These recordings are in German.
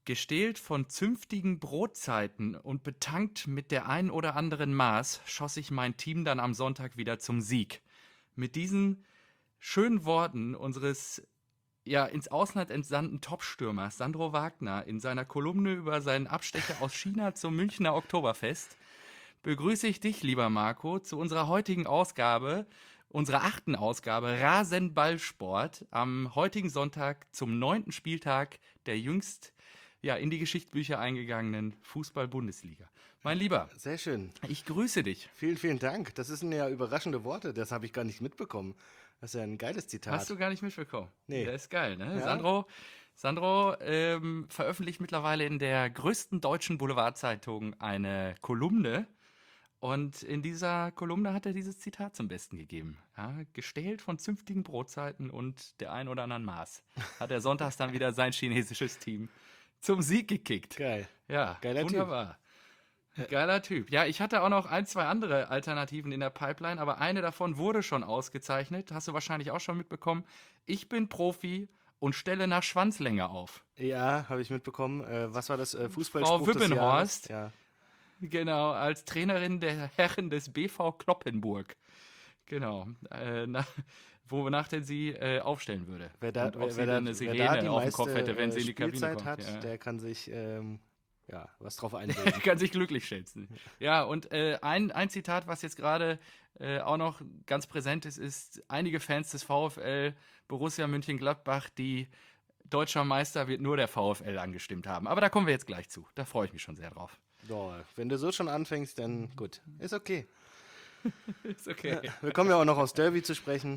Gestählt von zünftigen Brotzeiten und betankt mit der ein oder anderen Maß schoss ich mein Team dann am Sonntag wieder zum Sieg. Mit diesen schönen Worten unseres ins Ausland entsandten Topstürmers Sandro Wagner in seiner Kolumne über seinen Abstecher aus China zum Münchner Oktoberfest begrüße ich dich, lieber Marco, zu unserer heutigen Ausgabe, unserer achten Ausgabe Rasenballsport am heutigen Sonntag zum 9. Spieltag der jüngst in die Geschichtsbücher eingegangenen Fußball-Bundesliga. Mein Lieber, Sehr schön. ich grüße dich. Vielen, vielen Dank. Das sind ja überraschende Worte. Das habe ich gar nicht mitbekommen. Das ist ja ein geiles Hast du Zitat. gar nicht mitbekommen? Nee. Der ist geil, ne? Ja? Sandro veröffentlicht mittlerweile in der größten deutschen Boulevardzeitung eine Kolumne. Und in dieser Kolumne hat er dieses Zitat zum Besten gegeben. Ja, gestählt von zünftigen Brotzeiten und der ein oder anderen Maß hat er sonntags dann wieder sein chinesisches Team zum Sieg gekickt. Geil. Ja, Geiler Typ. wunderbar. Geiler Typ. Ja, ich hatte auch noch ein, zwei andere Alternativen in der Pipeline, aber eine davon wurde schon ausgezeichnet. Hast du wahrscheinlich auch schon mitbekommen. Ich bin Profi und stelle nach Schwanzlänge auf. Ja, habe ich mitbekommen. Was war das? Frau Fußballspruch des Jahres? Wippenhorst, Ja. genau, als Trainerin der Herren des BV Kloppenburg. Genau. Wonach denn sie aufstellen würde. Wer da, Und ob wer, sie wer da, dann eine wer da die Sirene auf dem Kopf meiste hätte, wenn sie in die Kabine Spielzeit kommt. hat, Ja. der kann sich was drauf einbilden. Kann sich glücklich schätzen. Ja, und ein Zitat, was jetzt gerade auch noch ganz präsent ist, ist: Einige Fans des VfL Borussia Mönchengladbach, die deutscher Meister wird nur der VfL angestimmt haben. Aber da kommen wir jetzt gleich zu. Da freue ich mich schon sehr drauf. So, wenn du so schon anfängst, dann gut. Ist okay. Ist okay. Wir kommen ja auch noch aufs Derby zu sprechen.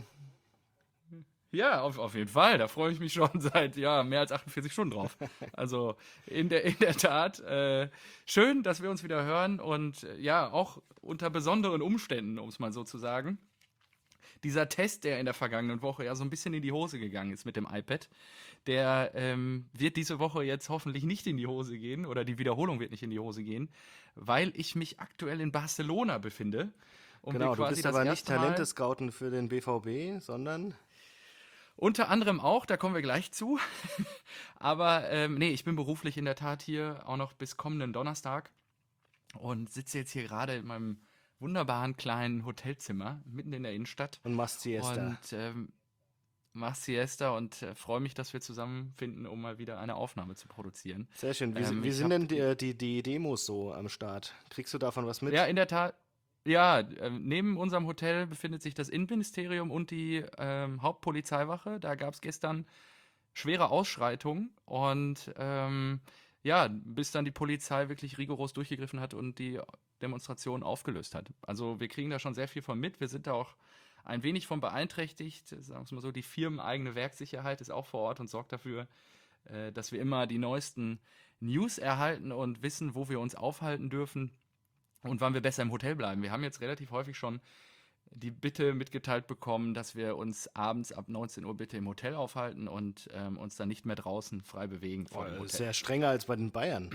Ja, auf jeden Fall. Da freue ich mich schon seit mehr als 48 Stunden drauf. Also in der Tat schön, dass wir uns wieder hören und auch unter besonderen Umständen, um es mal so zu sagen. Dieser Test, der in der vergangenen Woche ja so ein bisschen in die Hose gegangen ist mit dem iPad, der wird diese Woche jetzt hoffentlich nicht in die Hose gehen oder die Wiederholung wird nicht in die Hose gehen, weil ich mich aktuell in Barcelona befinde und wir Genau, du quasi bist das aber nicht erste Mal Talente-Scouten für den BVB, sondern unter anderem auch, da kommen wir gleich zu. Aber nee, ich bin beruflich in der Tat hier auch noch bis kommenden Donnerstag und sitze jetzt hier gerade in meinem wunderbaren kleinen Hotelzimmer mitten in der Innenstadt und machst Siesta. und mache Siesta und freue mich, dass wir zusammenfinden, um mal wieder eine Aufnahme zu produzieren. Sehr schön. Wie Ich sind habe denn die Demos so am Start? Kriegst du davon was ja mit? in der Tat. Ja, neben unserem Hotel befindet sich das Innenministerium und die Hauptpolizeiwache. Da gab es gestern schwere Ausschreitungen und bis dann die Polizei wirklich rigoros durchgegriffen hat und die Demonstration aufgelöst hat. Also wir kriegen da schon sehr viel von mit. Wir sind da auch ein wenig von beeinträchtigt. Sagen wir es mal so, die firmeneigene Werksicherheit ist auch vor Ort und sorgt dafür, dass wir immer die neuesten News erhalten und wissen, wo wir uns aufhalten dürfen und wann wir besser im Hotel bleiben. Wir haben jetzt relativ häufig schon die Bitte mitgeteilt bekommen, dass wir uns abends ab 19 Uhr bitte im Hotel aufhalten und uns dann nicht mehr draußen frei bewegen vor dem Hotel. Sehr strenger als bei den Bayern.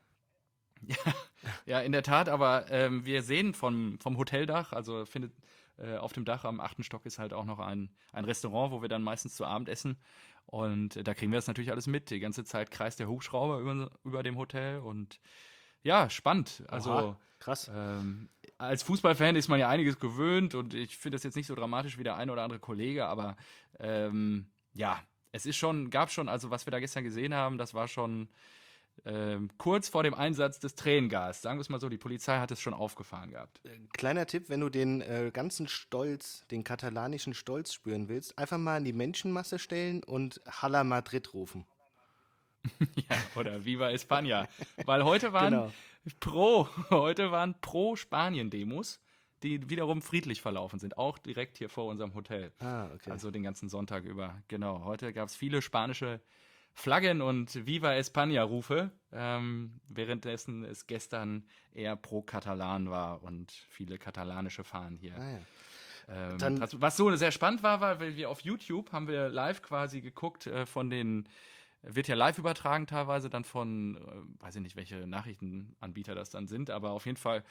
Ja, in der Tat, aber wir sehen vom Hoteldach, also findet auf dem Dach am 8. Stock ist halt auch noch ein Restaurant, wo wir dann meistens zu Abend essen. Und da kriegen wir das natürlich alles mit. Die ganze Zeit kreist der Hubschrauber über dem Hotel und ja, spannend. Also Oha, krass. als Fußballfan ist man ja einiges gewöhnt und ich finde das jetzt nicht so dramatisch wie der ein oder andere Kollege, aber es ist gab schon, also was wir da gestern gesehen haben, das war schon kurz vor dem Einsatz des Tränengas. Sagen wir es mal so, die Polizei hat es schon aufgefahren gehabt. Kleiner Tipp, wenn du den ganzen Stolz, den katalanischen Stolz spüren willst, einfach mal in die Menschenmasse stellen und Hala Madrid rufen. Ja, oder Viva España. Weil Genau. heute waren Pro-Spanien-Demos, die wiederum friedlich verlaufen sind, auch direkt hier vor unserem Hotel. Ah, okay. Also den ganzen Sonntag über. Genau, heute gab es viele spanische Flaggen und Viva España-Rufe, währenddessen es gestern eher pro-Katalan war und viele katalanische Fahnen hier. Ah, ja. Dann, Was so sehr spannend war, weil wir auf YouTube haben wir live quasi geguckt wird ja live übertragen teilweise dann von, weiß ich nicht, welche Nachrichtenanbieter das dann sind, aber auf jeden Fall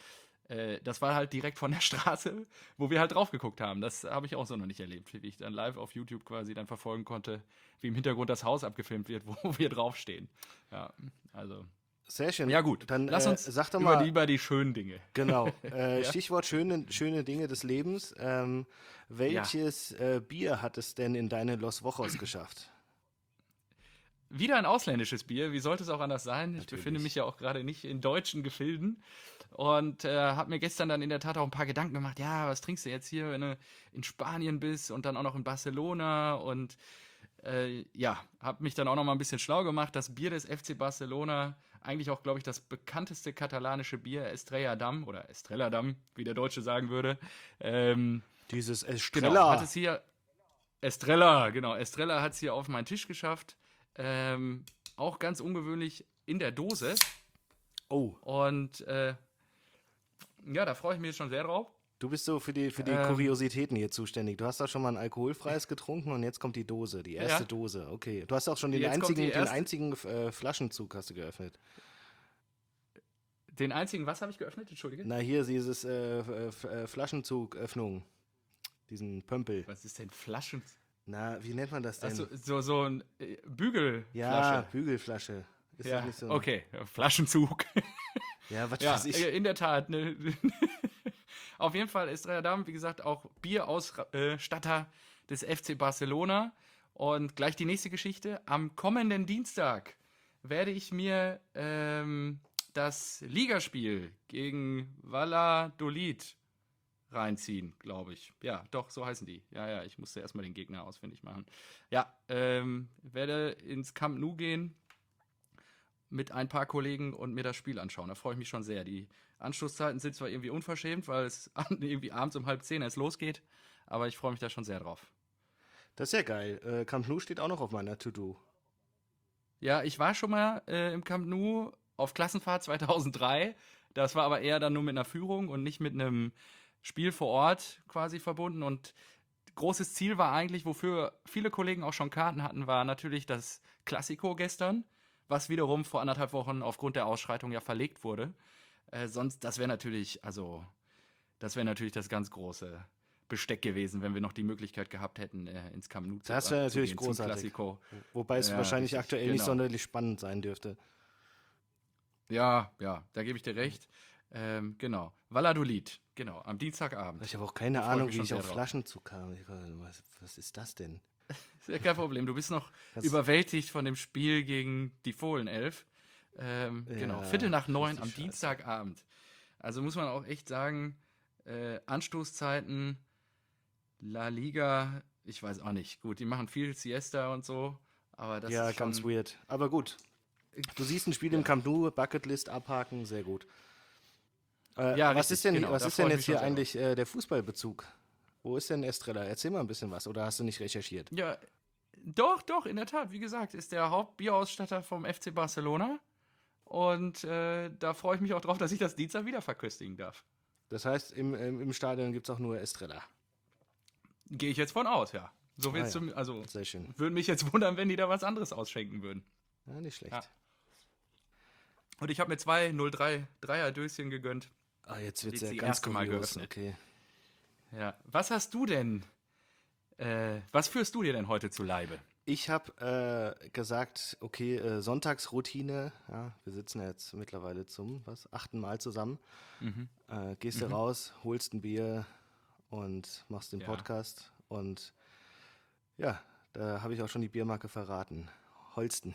Das war halt direkt von der Straße, wo wir halt drauf geguckt haben. Das habe ich auch so noch nicht erlebt, wie ich dann live auf YouTube quasi dann verfolgen konnte, wie im Hintergrund das Haus abgefilmt wird, wo wir draufstehen. Ja, also. Sehr schön. Ja, gut. Dann Lass uns sag doch mal, über die schönen Dinge. genau, Ja. Stichwort schöne Dinge des Lebens. Ja. Welches Bier hat es denn in deine Los Vojos geschafft? Wieder ein ausländisches Bier, wie sollte es auch anders sein? Ich befinde Natürlich. mich ja auch gerade nicht in deutschen Gefilden und habe mir gestern dann in der Tat auch ein paar Gedanken gemacht, ja, was trinkst du jetzt hier, wenn du in Spanien bist und dann auch noch in Barcelona und ja, habe mich dann auch noch mal ein bisschen schlau gemacht. Das Bier des FC Barcelona, eigentlich auch, glaube ich, das bekannteste katalanische Bier, Estrella Damm oder Estrella Damm, wie der Deutsche sagen würde. Ähm, Dieses genau, hat Estrella. es hier Estrella, genau. Estrella hat es hier auf meinen Tisch geschafft. Auch ganz ungewöhnlich in der Dose. Oh, Und ja, da freue ich mich jetzt schon sehr drauf. du bist so für die Ähm, Kuriositäten hier zuständig. Du hast doch schon mal ein alkoholfreies getrunken und jetzt kommt die Dose, die erste ja, Dose. Okay. Du hast auch schon den jetzt kommt die einzigen, den erste. einzigen Flaschenzug hast du geöffnet. Den einzigen, was habe ich geöffnet? Entschuldige. Na, hier dieses Flaschenzug-Öffnung. Diesen Pömpel. Was ist denn Flaschen? Na, wie nennt man das Achso, denn? so ein Ja, Bügelflasche. Bügelflasche. Ist das Ja, nicht so? okay. Flaschenzug. Ja, was Ja, weiß ich. in der Tat. Ne? Auf jeden Fall ist Dam, wie gesagt, auch Bierausstatter des FC Barcelona. Und gleich die nächste Geschichte. Am kommenden Dienstag werde ich mir das Ligaspiel gegen Valladolid reinziehen, glaube ich. Ja, doch, so heißen die. Ja, ja, ich musste erstmal den Gegner ausfindig machen. Ja, werde ins Camp Nou gehen mit ein paar Kollegen und mir das Spiel anschauen. Da freue ich mich schon sehr. Die Anschlusszeiten sind zwar irgendwie unverschämt, weil es irgendwie abends um 9:30 erst losgeht, aber ich freue mich da schon sehr drauf. Das ist ja geil. Camp Nou steht auch noch auf meiner To-Do. Ja, ich war schon mal im Camp Nou auf Klassenfahrt 2003. Das war aber eher dann nur mit einer Führung und nicht mit einem Spiel vor Ort quasi verbunden. Und großes Ziel war eigentlich, wofür viele Kollegen auch schon Karten hatten, war natürlich das Klassiko gestern, was wiederum vor 1,5 Wochen aufgrund der Ausschreitung ja verlegt wurde. Sonst, das wäre natürlich das ganz große Besteck gewesen, wenn wir noch die Möglichkeit gehabt hätten, ins Camp Nou Das wäre zu natürlich gehen zum großartig. Klassiko. Wobei es Ja, wahrscheinlich richtig, aktuell nicht genau. sonderlich spannend sein dürfte. Ja, ja, da gebe ich dir recht. Genau. Valladolid, genau, am Dienstagabend. Ich habe auch keine Da freue ich Ahnung, mich wie schon ich sehr auf drauf. Flaschenzug kam. Was ist das denn? Ist ja kein Problem. Du bist noch Das, überwältigt von dem Spiel gegen die Fohlenelf. Genau, ja, 8:45 richtig am scheiße. Dienstagabend. Also muss man auch echt sagen, Anstoßzeiten, La Liga, ich weiß auch nicht. Gut, die machen viel Siesta und so, aber das Ja, ist ganz schon, weird. Aber gut. Du siehst ein Spiel im ja. Camp Nou, Bucketlist abhaken, sehr gut. Ja, Was ist richtig, denn, genau, was da ist denn freue ich jetzt mich schon hier sehr drauf. eigentlich der Fußballbezug? Wo ist denn Estrella? Erzähl mal ein bisschen was, oder hast du nicht recherchiert? Ja, doch, in der Tat, wie gesagt, ist der Hauptbierausstatter vom FC Barcelona. Und da freue ich mich auch drauf, dass ich das Dienstag wieder verköstigen darf. Das heißt, im Stadion gibt es auch nur Estrella. Gehe ich jetzt von aus, ja. So Ah wird's ja, also sehr schön. würde mich jetzt wundern, wenn die da was anderes ausschenken würden. Ja, nicht schlecht. Ja. Und ich habe mir zwei 03 Dreier-Döschen gegönnt. Ah, jetzt wird es Jetzt ja die ganz erste Mal kurios. geöffnet. Okay. Ja. Was hast du denn? Was führst du dir denn heute zu Leibe? Ich habe gesagt, okay, Sonntagsroutine. Ja, wir sitzen ja jetzt mittlerweile zum 8. Mal zusammen. Mhm. Gehst du raus, holst ein Bier und machst den Ja. Podcast. Und ja, da habe ich auch schon die Biermarke verraten. Holsten.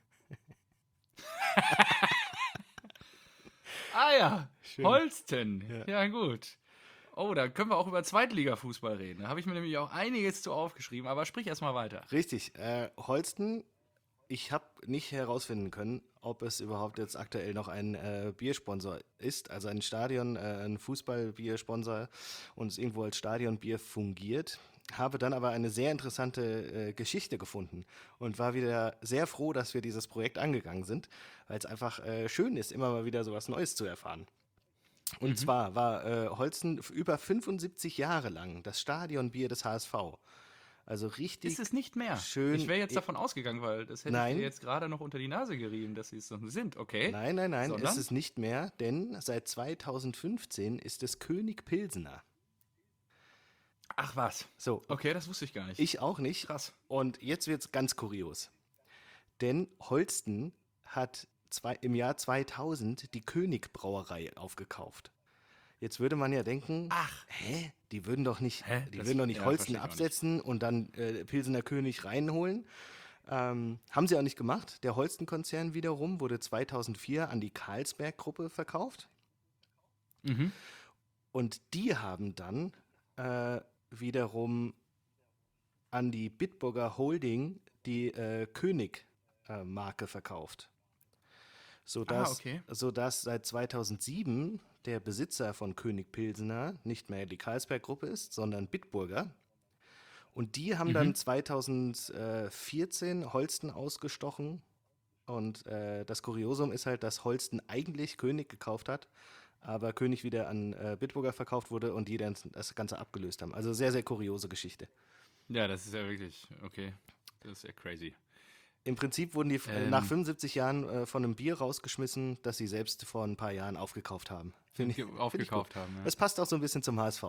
Ah ja, Schön. Holsten. Ja. Ja, gut. Oh, da können wir auch über Zweitliga-Fußball reden. Da habe ich mir nämlich auch einiges zu aufgeschrieben, aber sprich erst mal weiter. Richtig. Holsten, ich habe nicht herausfinden können, ob es überhaupt jetzt aktuell noch ein Biersponsor ist, also ein Stadion, ein Fußballbiersponsor und es irgendwo als Stadionbier fungiert. Habe dann aber eine sehr interessante Geschichte gefunden und war wieder sehr froh, dass wir dieses Projekt angegangen sind, weil es einfach schön ist, immer mal wieder sowas Neues zu erfahren. Und zwar war Holsten über 75 Jahre lang das Stadionbier des HSV. Also richtig Ist es nicht mehr. schön. Ich wäre jetzt davon ausgegangen, weil das hätte ich Nein. dir jetzt gerade noch unter die Nase gerieben, dass sie es noch sind, okay? Nein, nein, nein, ist Sondern? es nicht mehr, denn seit 2015 ist es König Pilsener. Ach was. So, Okay, das wusste ich gar nicht. ich auch nicht. Krass. Und jetzt wird es ganz kurios. Denn Holsten hat im Jahr 2000 die König Brauerei aufgekauft. Jetzt würde man ja denken, Ach. hä? Die würden doch nicht, Hä? die Das- würden doch nicht ja, Holsten verstehe ich auch nicht. absetzen und dann Pilsener König reinholen. Haben sie auch nicht gemacht. Der Holsten-Konzern wiederum wurde 2004 an die Carlsberg-Gruppe verkauft. Mhm. Und die haben dann wiederum an die Bitburger Holding die König-Marke verkauft. Okay. Sodass seit 2007 der Besitzer von König Pilsener nicht mehr die Carlsberg-Gruppe ist, sondern Bitburger. Und die haben dann 2014 Holsten ausgestochen. Und das Kuriosum ist halt, dass Holsten eigentlich König gekauft hat, aber König wieder an Bitburger verkauft wurde und die dann das Ganze abgelöst haben. Also sehr, sehr kuriose Geschichte. Ja, das ist ja wirklich, okay. Das ist ja crazy. Im Prinzip wurden die nach 75 Jahren von einem Bier rausgeschmissen, das sie selbst vor ein paar Jahren aufgekauft haben. Finde ich Aufgekauft gut. haben. Ja. Das passt auch so ein bisschen zum HSV.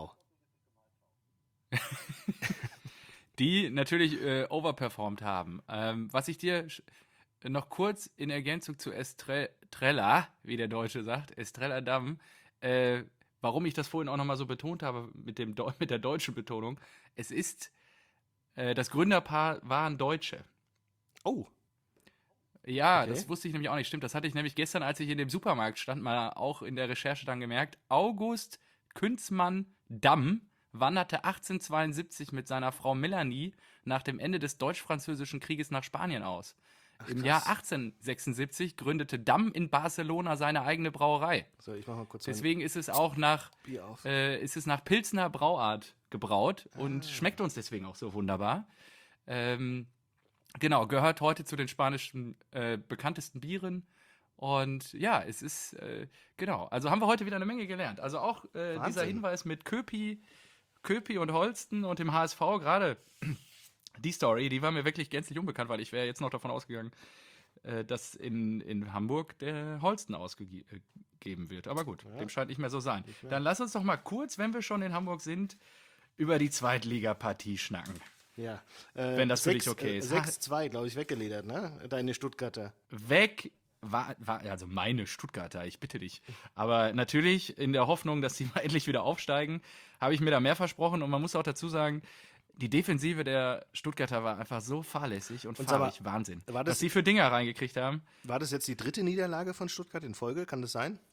Die natürlich overperformed haben. Was ich dir noch kurz in Ergänzung zu Estrella, wie der Deutsche sagt, Estrella Damm, warum ich das vorhin auch nochmal so betont habe mit der deutschen Betonung, es ist, das Gründerpaar waren Deutsche. Oh, Ja, okay. das wusste ich nämlich auch nicht. Stimmt, das hatte ich nämlich gestern, als ich in dem Supermarkt stand, mal auch in der Recherche dann gemerkt. August Künzmann Damm wanderte 1872 mit seiner Frau Melanie nach dem Ende des Deutsch-Französischen Krieges nach Spanien aus. Im krass. Jahr 1876 gründete Damm in Barcelona seine eigene Brauerei. So, ich mach mal kurz mein Deswegen ist es auch nach Bier auf. nach Pilsner Brauart gebraut und schmeckt uns deswegen auch so wunderbar. Genau, gehört heute zu den spanischen bekanntesten Bieren. Und ja, es ist, genau, also haben wir heute wieder eine Menge gelernt. Also auch dieser Wahnsinn. Hinweis mit Köpi und Holsten und dem HSV, gerade die Story, die war mir wirklich gänzlich unbekannt, weil ich wäre jetzt noch davon ausgegangen, dass in Hamburg der Holsten ausgegeben wird. Aber gut, dem scheint nicht mehr so sein. Dann lass uns doch mal kurz, wenn wir schon in Hamburg sind, über die Zweitligapartie schnacken. Ja. Wenn das für dich okay ist. 6-2, glaube ich, weggeledert, ne? Deine Stuttgarter. Weg war, also meine Stuttgarter, ich bitte dich. Aber natürlich in der Hoffnung, dass sie mal endlich wieder aufsteigen, habe ich mir da mehr versprochen. Und man muss auch dazu sagen, die Defensive der Stuttgarter war einfach so fahrlässig und Und sag mal, fahrig. Wahnsinn. war das- Was sie für Dinger reingekriegt haben. War das jetzt die dritte Niederlage von Stuttgart in Folge? Kann das sein?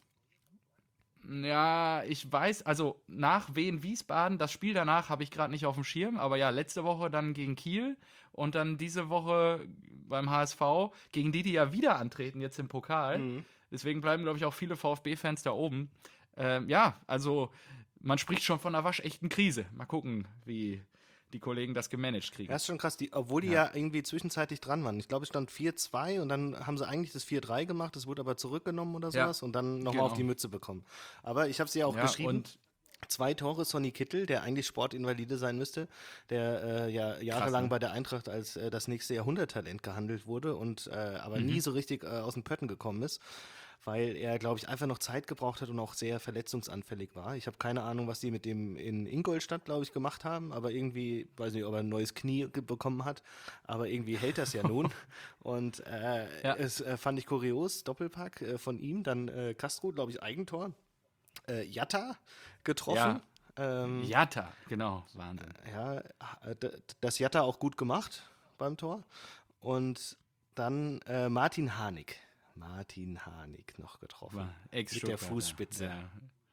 Ja, ich weiß, also nach Wien-Wiesbaden, das Spiel danach habe ich gerade nicht auf dem Schirm, aber ja, letzte Woche dann gegen Kiel und dann diese Woche beim HSV, gegen die ja wieder antreten jetzt im Pokal. Deswegen bleiben, glaube ich, auch viele VfB-Fans da oben. Ja, also man spricht schon von einer waschechten Krise. Mal gucken, wie die Kollegen das gemanagt kriegen. Ja, ist schon krass, obwohl die ja irgendwie zwischenzeitlich dran waren. Ich glaube, es stand 4-2 und dann haben sie eigentlich das 4-3 gemacht, das wurde aber zurückgenommen oder Ja, sowas und dann nochmal genau. auf die Mütze bekommen. Aber ich habe sie ja auch Ja, geschrieben. und 2 Tore Sonny Kittel, der eigentlich Sportinvalide sein müsste, der ja jahrelang ne? bei der Eintracht als das nächste Jahrhunderttalent gehandelt wurde und aber nie so richtig aus den Pötten gekommen ist, weil er, glaube ich, einfach noch Zeit gebraucht hat und auch sehr verletzungsanfällig war. Ich habe keine Ahnung, was die mit dem in Ingolstadt, glaube ich, gemacht haben, aber irgendwie, weiß nicht, ob er ein neues Knie bekommen hat, aber irgendwie hält das ja nun. Und es fand ich kurios, Doppelpack von ihm, dann Castro, glaube ich, Eigentor. Jatta getroffen. Jatta, genau, Wahnsinn. Ja, das Jatta auch gut gemacht beim Tor. Und dann Martin Harnik. Martin Harnik noch getroffen. Mit der Ex-Stuttgarter. Fußspitze. Ja.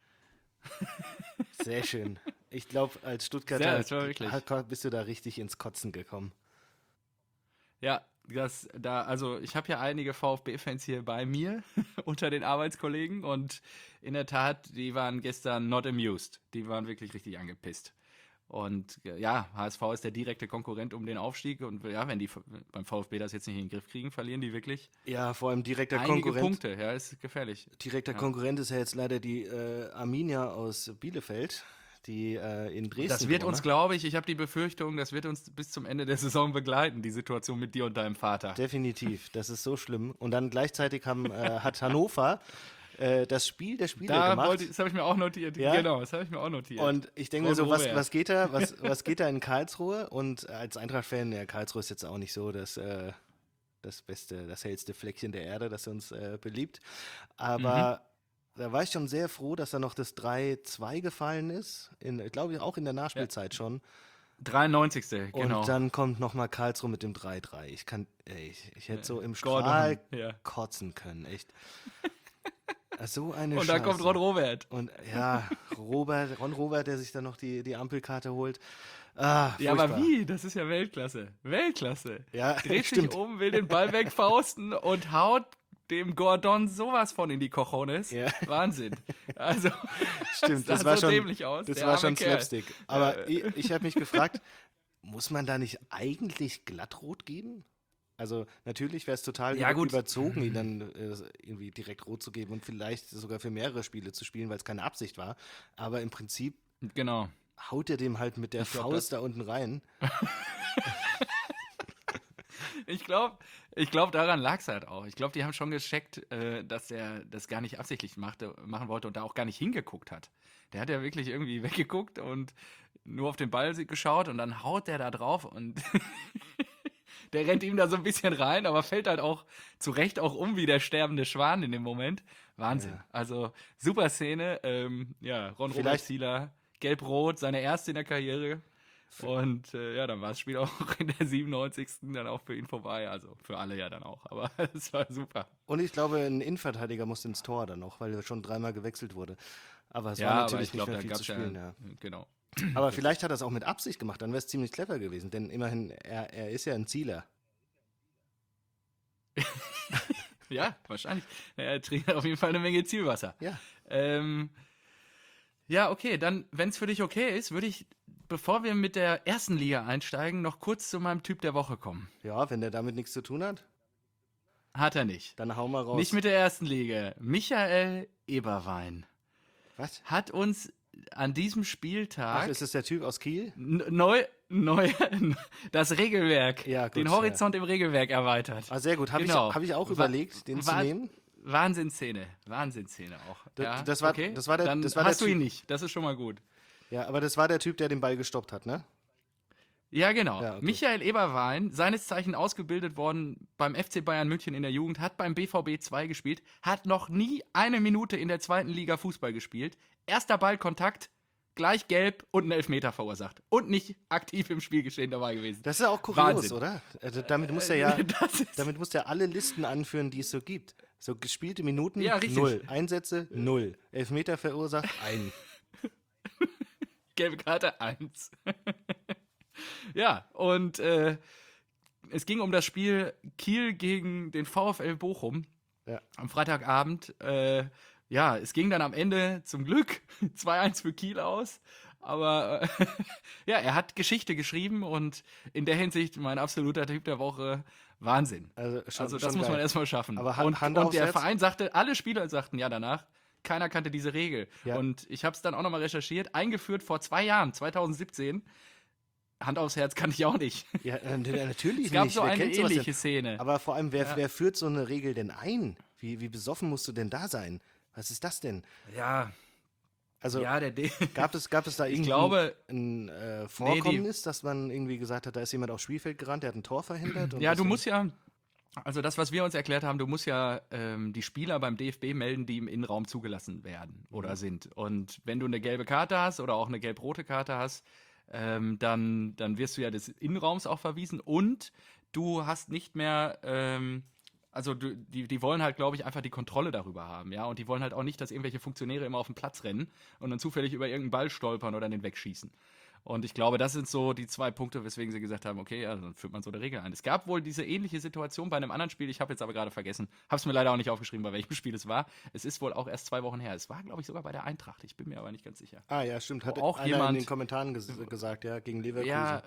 Sehr schön. Ich glaube, als Ja, Stuttgarter das war wirklich. bist du da richtig ins Kotzen gekommen. Ja, also ich habe ja einige VfB-Fans hier bei mir unter den Arbeitskollegen und in der Tat, die waren gestern not amused. Die waren wirklich richtig angepisst. Und ja, HSV ist der direkte Konkurrent um den Aufstieg und ja, wenn die beim VfB das jetzt nicht in den Griff kriegen, verlieren die wirklich Ja, vor allem direkter einige Konkurrent. Punkte. Ja, ist gefährlich. Direkter Konkurrent ist ja jetzt leider die Arminia aus Bielefeld, die in Dresden Das wird wohnen, uns, ne? glaube ich habe die Befürchtung, das wird uns bis zum Ende der Saison begleiten, die Situation mit dir und deinem Vater. Definitiv, das ist so schlimm. Und dann gleichzeitig hat Hannover das Spiel der Spiele gemacht. Das habe ich mir auch notiert. Ja? Genau, das habe ich mir auch notiert. Und ich denke mir Ron so, Robert. was geht da in Karlsruhe? Und als Eintracht-Fan, ja, Karlsruhe ist jetzt auch nicht so das beste, das hellste Fleckchen der Erde, das uns beliebt. Aber da war ich schon sehr froh, dass da noch das 3-2 gefallen ist. Glaube ich, auch in der Nachspielzeit schon. 93. Genau. Und dann kommt nochmal Karlsruhe mit dem 3-3. Ich hätte so im Gordon, Strahl ja. kotzen können, echt. So eine Und dann kommt Scheiße. Ron Robert. Und ja, Ron Robert, der sich dann noch die Ampelkarte holt. Ja, aber furchtbar. wie? Das ist ja Weltklasse. Weltklasse. Ja, Dreht stimmt. sich um, will den Ball wegfausten und haut dem Gordon sowas von in die Cojones. Ja. Wahnsinn. Also, Stimmt, das das sah war so schon, dämlich aus. das der war arme schon Kerl. Slapstick. Aber ich habe mich gefragt, muss man da nicht eigentlich glattrot geben? Also natürlich wäre es total Ja, gut. überzogen, ihn dann irgendwie direkt rot zu geben und vielleicht sogar für mehrere Spiele zu spielen, weil es keine Absicht war. Aber im Prinzip Genau. haut er dem halt mit der glaub, Faust da unten rein. Ich glaube, daran lag es halt auch. Ich glaube, die haben schon gecheckt, dass er das gar nicht absichtlich machen wollte und da auch gar nicht hingeguckt hat. Der hat ja wirklich irgendwie weggeguckt und nur auf den Ball geschaut und dann haut der da drauf und der rennt ihm da so ein bisschen rein, aber fällt halt auch zu Recht auch um wie der sterbende Schwan in dem Moment. Wahnsinn. Ja. Also super Szene. Ron Robert Vielleicht- Zieler, gelb-rot, seine erste in der Karriere. Und dann war das Spiel auch in der 97. dann auch für ihn vorbei. Also für alle ja dann auch. Aber es war super. Und ich glaube, ein Innenverteidiger musste ins Tor dann noch, weil er schon dreimal gewechselt wurde. Aber es war aber natürlich ich glaube, nicht da mehr gab viel zu es spielen. ja, Ja. genau. Aber vielleicht hat er es auch mit Absicht gemacht, dann wäre es ziemlich clever gewesen, denn immerhin, er ist ja ein Zieler. Ja, wahrscheinlich. Er trinkt auf jeden Fall eine Menge Zielwasser. Ja. Ja, okay, dann, wenn es für dich okay ist, würde ich, bevor wir mit der ersten Liga einsteigen, noch kurz zu meinem Typ der Woche kommen. Ja, wenn der damit nichts zu tun hat, Hat er nicht. dann hau mal raus. Nicht mit der ersten Liga. Michael Eberwein Was? hat uns an diesem Spieltag Ach, ist es der Typ aus Kiel? neu das Regelwerk, Ja, gut, den Horizont im Regelwerk erweitert. Ah, sehr gut. Habe Genau. hab ich auch Wa- überlegt, den zu wa- nehmen. Wahnsinnsszene auch. Ja, das war- okay? das war der- Dann das war der hast du ihn Typ- nicht, das ist schon mal gut. Ja, aber das war der Typ, der den Ball gestoppt hat, ne? Ja, genau. Ja, okay. Michael Eberwein, seines Zeichen ausgebildet worden beim FC Bayern München in der Jugend, hat beim BVB 2 gespielt, hat noch nie eine Minute in der zweiten Liga Fußball gespielt. Erster Ballkontakt, gleich gelb und einen Elfmeter verursacht. Und nicht aktiv im Spielgeschehen dabei gewesen. Das ist ja auch kurios, Wahnsinn. oder? Also damit muss er ja Das ist- damit muss er alle Listen anführen, die es so gibt. So gespielte Minuten, Ja, richtig. 0. Einsätze, 0. Elfmeter verursacht, 1. Gelbe Karte 1. Ja, und es ging um das Spiel Kiel gegen den VfL Bochum Ja. am Freitagabend. Es ging dann am Ende zum Glück 2-1 für Kiel aus. Aber ja, er hat Geschichte geschrieben und in der Hinsicht mein absoluter Typ der Woche. Wahnsinn. Also, Das schon muss man geil. erstmal schaffen. Aber und Hand und aufs der Herz? Verein sagte, alle Spieler sagten ja danach, keiner kannte diese Regel. Ja. Und ich habe es dann auch nochmal recherchiert, eingeführt vor 2 Jahren, 2017. Hand aufs Herz kann ich auch nicht. Ja, natürlich Es gab nicht. so Wer eine kennt sowas ähnliche denn? Szene. Aber vor allem, wer führt so eine Regel denn ein? Wie besoffen musst du denn da sein? Was ist das denn? Ja, Also ja, der gab es da irgendwie glaube- ein Vorkommnis, dass man irgendwie gesagt hat, da ist jemand aufs Spielfeld gerannt, der hat ein Tor verhindert? Und Ja, du deswegen- musst ja, also das, was wir uns erklärt haben, du musst ja die Spieler beim DFB melden, die im Innenraum zugelassen werden oder sind. Und wenn du eine gelbe Karte hast oder auch eine gelb-rote Karte hast, dann wirst du ja des Innenraums auch verwiesen und du hast nicht mehr, die wollen halt, glaube ich, einfach die Kontrolle darüber haben, ja, und die wollen halt auch nicht, dass irgendwelche Funktionäre immer auf den Platz rennen und dann zufällig über irgendeinen Ball stolpern oder den wegschießen. Und ich glaube, das sind so die 2 Punkte, weswegen sie gesagt haben, okay, ja, dann führt man so eine Regel ein. Es gab wohl diese ähnliche Situation bei einem anderen Spiel, ich habe jetzt aber gerade vergessen, habe es mir leider auch nicht aufgeschrieben, bei welchem Spiel es war. Es ist wohl auch erst 2 Wochen her. Es war, glaube ich, sogar bei der Eintracht, ich bin mir aber nicht ganz sicher. Ah ja, stimmt. Hat auch einer jemand- in den Kommentaren gesagt, ja, gegen Leverkusen. Ja,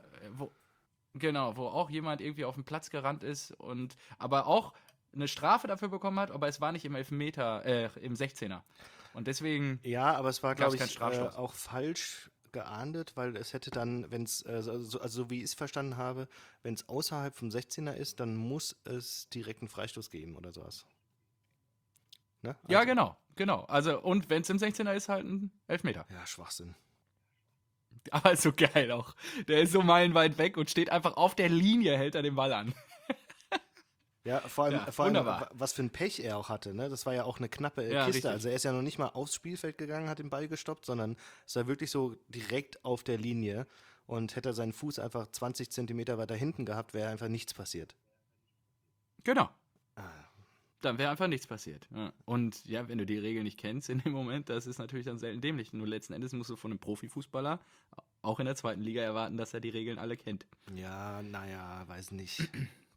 wo auch jemand irgendwie auf den Platz gerannt ist und aber auch eine Strafe dafür bekommen hat, aber es war nicht im Elfmeter, im 16er. Und deswegen, Ja, aber es war, Gab's glaube keinen ich, Strafstoß. auch falsch geahndet, weil es hätte dann, wenn es, also wie ich es verstanden habe, wenn es außerhalb vom 16er ist, dann muss es direkt einen Freistoß geben oder sowas. Ne? Ja, Also, genau. Also, und wenn es im 16er ist, halt ein Elfmeter. ja, Schwachsinn. Aber so geil auch. Der ist so meilenweit weg und steht einfach auf der Linie, hält er den Ball an. Ja, Ja, vor allem, wunderbar. was für ein Pech er auch hatte, ne? Das war ja auch eine knappe Ja, Kiste. richtig. Also er ist ja noch nicht mal aufs Spielfeld gegangen, hat den Ball gestoppt, sondern es war wirklich so direkt auf der Linie. Und hätte er seinen Fuß einfach 20 Zentimeter weiter hinten gehabt, wäre einfach nichts passiert. Genau. Ah, Dann wäre einfach nichts passiert. Ja. Und ja, wenn du die Regeln nicht kennst in dem Moment, das ist natürlich dann selten dämlich. Nur letzten Endes musst du von einem Profifußballer auch in der zweiten Liga erwarten, dass er die Regeln alle kennt. ja, naja, weiß nicht.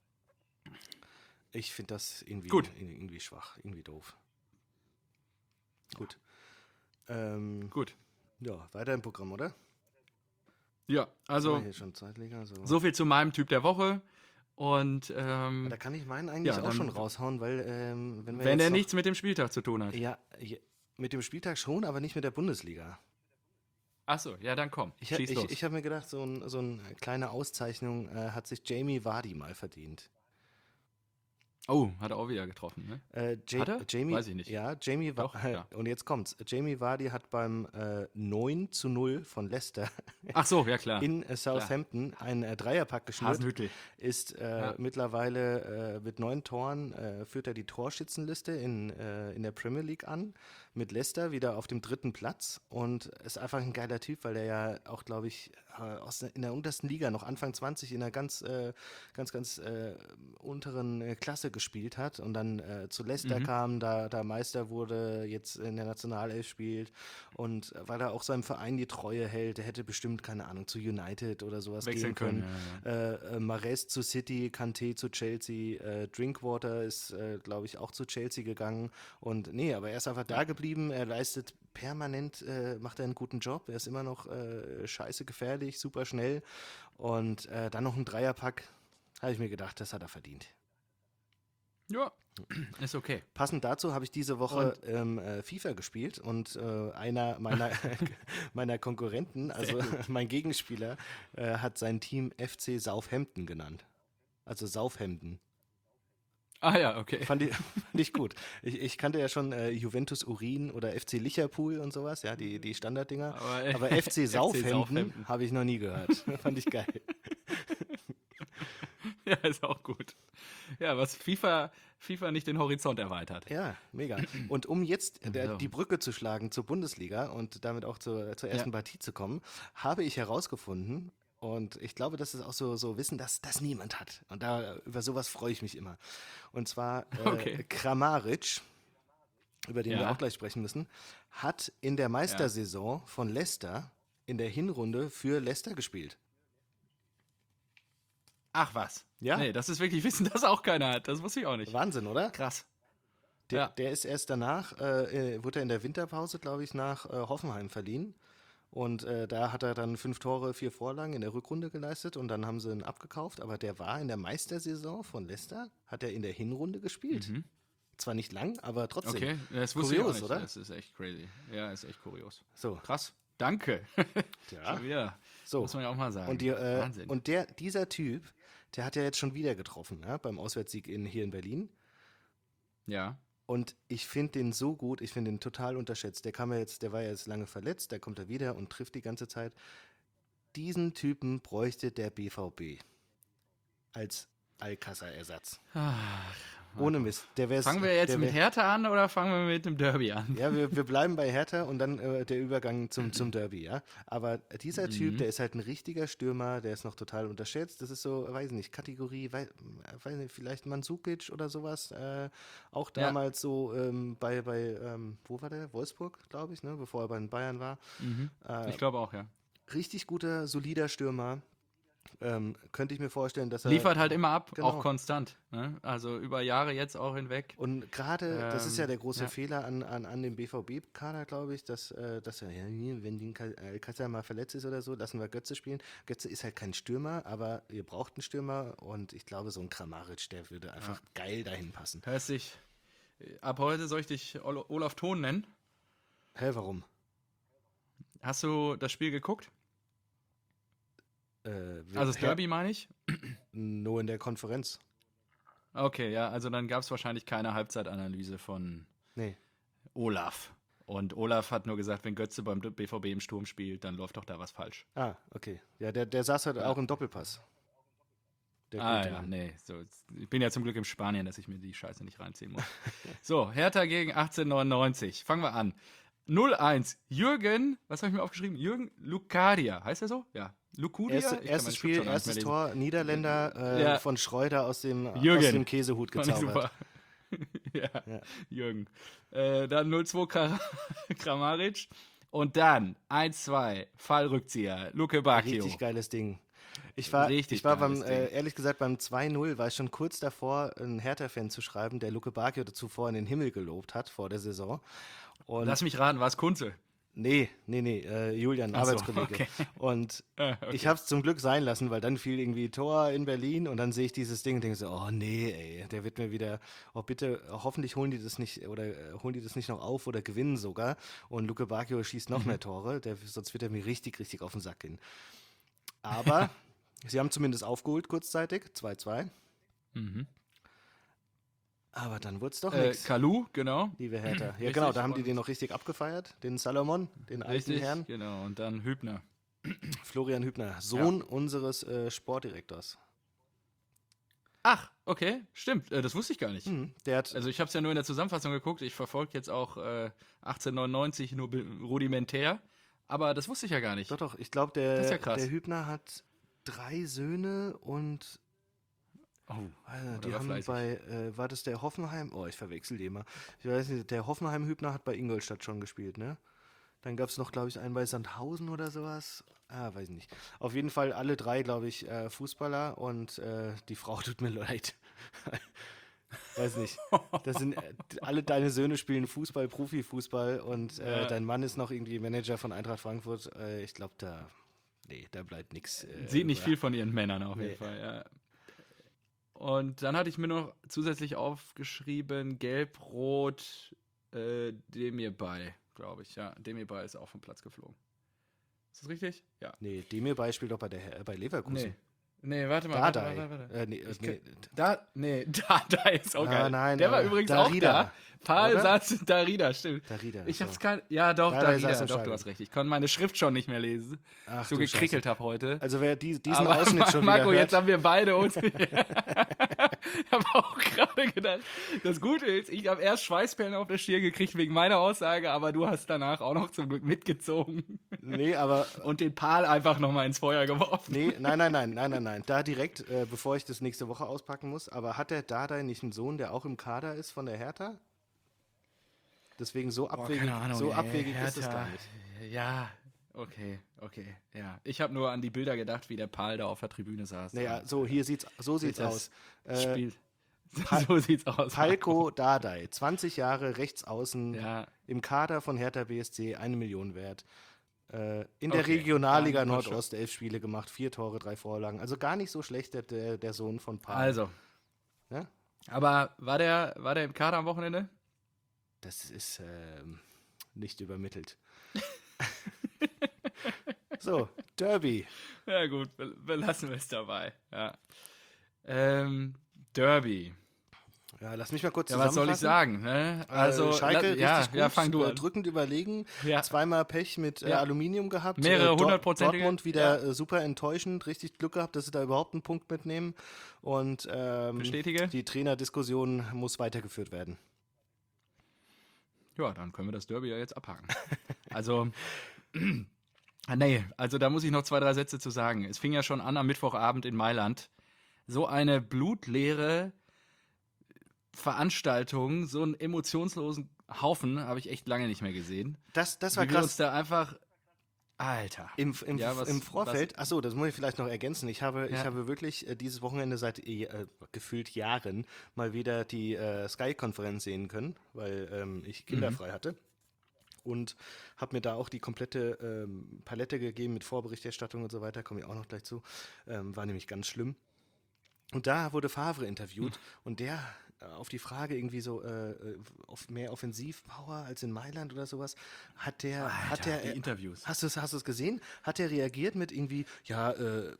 Ich finde das Gut. irgendwie schwach, irgendwie doof. Gut. Gut. Ja, weiter im Programm, oder? Ja, Was haben wir also hier schon? Zweitliga? So. so viel zu meinem Typ der Woche. Und Da kann ich meinen eigentlich ja, auch schon dann, raushauen, weil wenn wir wenn jetzt er noch. nichts mit dem Spieltag zu tun hat. Ja, mit dem Spieltag schon, aber nicht mit der Bundesliga. Achso, ja, dann komm, schieß los. Ich habe mir gedacht, so eine kleine Auszeichnung hat sich Jamie Vardy mal verdient. Oh, hat er auch wieder getroffen, ne? Hat er? Jamie, Weiß ich nicht. ja, Jamie, Doch, ja. und jetzt kommt's. Jamie Vardy hat beim 9:0 von Leicester Ach so, ja klar. in Southampton einen Dreierpack geschnürt. Hasenhüttl. Ist Ja. mittlerweile mit 9 Toren, führt er die Torschützenliste in der Premier League an. Mit Leicester wieder auf dem 3. Platz und ist einfach ein geiler Typ, weil er ja auch, glaube ich, in der untersten Liga noch Anfang 20 in einer ganz unteren Klasse gespielt hat und dann zu Leicester Mhm. kam, da Meister wurde, jetzt in der Nationalelf spielt und weil er auch seinem Verein die Treue hält, der hätte bestimmt, keine Ahnung, zu United oder sowas Wechseln gehen können. können. Mahrez zu City, Kanté zu Chelsea, Drinkwater ist, glaube ich, auch zu Chelsea gegangen und nee, aber er ist einfach da geblieben, er leistet permanent, macht er einen guten Job, er ist immer noch scheiße gefährlich, super schnell und dann noch ein Dreierpack, habe ich mir gedacht, das hat er verdient. Ja, ist okay. Passend dazu habe ich diese Woche FIFA gespielt und einer meiner, meiner Konkurrenten, also mein Gegenspieler, hat sein Team FC Southampton genannt. Also Southampton. Ah ja, okay. Fand ich gut. Ich kannte ja schon Juventus Urin oder FC Liverpool und sowas, ja, die Standarddinger. Aber FC Southampton Southampton. habe ich noch nie gehört. Fand ich geil. Ja, ist auch gut. Ja, was FIFA nicht den Horizont erweitert. Ja, mega. Und um jetzt So. die Brücke zu schlagen zur Bundesliga und damit auch zur ersten Ja. Partie zu kommen, habe ich herausgefunden, und ich glaube, das ist auch so Wissen, dass das niemand hat. Und über sowas freue ich mich immer. Und zwar Okay. Kramaric, über den wir Ja. auch gleich sprechen müssen, hat in der Meistersaison von Leicester in der Hinrunde für Leicester gespielt. Ach was. Ja. Nee, das ist wirklich Wissen, das auch keiner hat. Das wusste ich auch nicht. Wahnsinn, oder? Krass. Der, Ja. der ist erst danach, wurde er in der Winterpause, glaube ich, nach Hoffenheim verliehen. Und da hat er dann 5 Tore, 4 Vorlagen in der Rückrunde geleistet und dann haben sie ihn abgekauft. Aber der war in der Meistersaison von Leicester, hat er in der Hinrunde gespielt. Mhm. Zwar nicht lang, aber trotzdem. Okay, das wusste ich auch Kurios, nicht. oder? Das ist echt crazy. Ja, ist echt kurios. So, Krass. Danke. ja. Schon wieder. So. Muss man ja auch mal sagen. Wahnsinn. Und dieser Typ, der hat ja jetzt schon wieder getroffen, ja, beim Auswärtssieg hier in Berlin. ja. Und ich finde den so gut, ich finde den total unterschätzt. Der war ja jetzt lange verletzt, der kommt da wieder und trifft die ganze Zeit. Diesen Typen bräuchte der BVB als Alcázar-Ersatz. Ach, Ohne Mist. fangen wir jetzt mit Hertha an oder fangen wir mit dem Derby an? Ja, wir bleiben bei Hertha und dann der Übergang zum Derby, ja. Aber dieser Typ, der ist halt ein richtiger Stürmer, der ist noch total unterschätzt. Das ist so, weiß ich nicht, Kategorie, weiß nicht, vielleicht Mandzukic oder sowas. Auch damals so wo war der? Wolfsburg, glaube ich, ne? Bevor er bei den Bayern war. Ich glaube auch, ja. Richtig guter, solider Stürmer. Könnte ich mir vorstellen, dass er. Liefert halt immer ab, Genau. auch konstant. Ne? Also über Jahre jetzt auch hinweg. Und gerade, das ist ja der große ja. Fehler an dem BVB-Kader, glaube ich, dass er, wenn die Alcázar mal verletzt ist oder so, lassen wir Götze spielen. Götze ist halt kein Stürmer, aber ihr braucht einen Stürmer und ich glaube, so ein Kramaric, der würde einfach geil dahin passen. Hörst dich, ab heute soll ich dich Olaf Thon nennen? Hä, warum? Hast du das Spiel geguckt? Wir- Also das Derby meine ich? Nur in der Konferenz. Okay, ja, also dann gab es wahrscheinlich keine Halbzeitanalyse von Nee. Olaf. Und Olaf hat nur gesagt, wenn Götze beim BVB im Sturm spielt, dann läuft doch da was falsch. Ah, okay. Ja, der saß halt Ja. auch im Doppelpass. Der Ah gute ja, Mann. nee. So, ich bin ja zum Glück in Spanien, dass ich mir die Scheiße nicht reinziehen muss. So, Hertha gegen 1899. Fangen wir an. 0-1. Jürgen, was habe ich mir aufgeschrieben? Jürgen Lucadia. Heißt er so? Ja. Lucudia? Erstes Spiel, erstes Tor, Niederländer Ja. von Schreuder aus dem Jürgen. Käsehut Fand ich gezaubert. super. Ja, Ja. Jürgen. Dann 0-2 Kramaric. Und dann 1-2 Fallrückzieher. Luke Bacchio. Richtig geiles Ding. Ich war beim, geiles Ding. ehrlich gesagt, beim 2-0 war ich schon kurz davor, einen Hertha-Fan zu schreiben, der Luke Bacchio zuvor in den Himmel gelobt hat vor der Saison. Und Lass mich raten, war es Kunze? nee, Julian, Ach so, Arbeitskollege. okay. Und Okay. ich habe es zum Glück sein lassen, weil dann fiel irgendwie Tor in Berlin und dann sehe ich dieses Ding und denke so, oh nee, ey, der wird mir wieder, oh bitte, hoffentlich holen die das nicht oder holen die das nicht noch auf oder gewinnen sogar. Und Luke Bacchio schießt noch mehr Tore, sonst wird er mir richtig, richtig auf den Sack gehen. Aber sie haben zumindest aufgeholt kurzzeitig, 2-2. Mhm. Aber dann wurde es doch nichts, Kalu, genau. liebe Hertha. Ja Richtig, genau, da haben die und- den noch richtig abgefeiert, den Salomon, den alten Richtig, Herrn. genau. Und dann Hübner. Florian Hübner, Sohn unseres Sportdirektors. Ach, okay, stimmt. Das wusste ich gar nicht. Der hat, Also ich habe es ja nur in der Zusammenfassung geguckt. Ich verfolge jetzt auch 1899 nur rudimentär. Aber das wusste ich ja gar nicht. doch, ich glaube, Das ist ja krass. der Hübner hat 3 Söhne und Oh, die war haben fleißig. war das der Hoffenheim? Oh, ich verwechsel die immer. Ich weiß nicht, der Hoffenheim-Hübner hat bei Ingolstadt schon gespielt, ne? Dann gab es noch, glaube ich, einen bei Sandhausen oder sowas. Ah, weiß nicht. Auf jeden Fall alle 3, glaube ich, Fußballer und die Frau tut mir leid. Weiß nicht. Das sind alle deine Söhne spielen Fußball, Profifußball und Ja. dein Mann ist noch irgendwie Manager von Eintracht Frankfurt. Ich glaube, da bleibt nichts. Sieht nicht viel von ihren Männern auf Nee. jeden Fall, ja. Und dann hatte ich mir noch zusätzlich aufgeschrieben, Gelb-Rot, Demirbay, glaube ich. Ja, Demirbay ist auch vom Platz geflogen. Ist das richtig? Ja. Nee, Demir Beispiel doch bei Leverkusen. Nee. Nee, warte mal. Warte. Da ist auch geil. Nein, Der war übrigens Darida, auch da. Paul oder? Satz, Darida, stimmt. Darida, Ich hab's so. kein. Ja, doch, Darida saß Darida, im doch, Stadion. du hast recht. Ich konnte meine Schrift schon nicht mehr lesen. Ach, So du gekrickelt habe heute. Also wer diesen Aber Ausschnitt schon Marco, wieder jetzt hört, haben wir beide uns. Ich habe auch gerade gedacht, das Gute ist, ich habe erst Schweißperlen auf der Stirn gekriegt wegen meiner Aussage, aber du hast danach auch noch zum Glück mitgezogen nee, aber und den Pal einfach nochmal ins Feuer geworfen. nee, nein. Da direkt, bevor ich das nächste Woche auspacken muss, aber hat der Dardai nicht einen Sohn, der auch im Kader ist von der Hertha? Deswegen so abwegig, abwegig ist es gar nicht. Ja, okay, ja. Ich habe nur an die Bilder gedacht, wie der Pal da auf der Tribüne saß. Naja, so sieht's aus. Spielt. So sieht's aus. Falco Dardai, 20 Jahre rechtsaußen, Ja, im Kader von Hertha BSC, 1 Million wert. In der Okay, Regionalliga dann passt Nordost 11 Spiele gemacht, 4 Tore, 3 Vorlagen. Also gar nicht so schlecht, der Sohn von Paul. also. Ja? Aber war der im Kader am Wochenende? Das ist nicht übermittelt. So, Derby. Ja gut, belassen wir es dabei. Ja. Derby. Ja, lass mich mal kurz Ja, was soll ich sagen? Ne? Also, Schalke, ja, richtig gut, ja, fang du an. drückend überlegen, Ja. zweimal Pech mit Ja. Aluminium gehabt. Mehrere hundertprozentige. Dortmund wieder super enttäuschend, richtig Glück gehabt, dass sie da überhaupt einen Punkt mitnehmen. Und Bestätige. die Trainerdiskussion muss weitergeführt werden. Ja, dann können wir das Derby ja jetzt abhaken. Also, nee, also da muss ich noch 2, 3 Sätze zu sagen. Es fing ja schon an am Mittwochabend in Mailand. So eine blutleere Veranstaltung, so einen emotionslosen Haufen habe ich echt lange nicht mehr gesehen. Das war Wie wir uns krass. da einfach, Alter. Im Ja, Vorfeld, achso, das muss ich vielleicht noch ergänzen. Ich habe wirklich dieses Wochenende seit gefühlt Jahren mal wieder die Sky-Konferenz sehen können, weil ich kinderfrei hatte. Und habe mir da auch die komplette Palette gegeben mit Vorberichterstattung und so weiter, komme ich auch noch gleich zu. War nämlich ganz schlimm. Und da wurde Favre interviewt und der auf die Frage irgendwie so auf mehr Offensivpower als in Mailand oder sowas, Alter, die Interviews. hast du es gesehen? Hat er reagiert mit irgendwie, ja,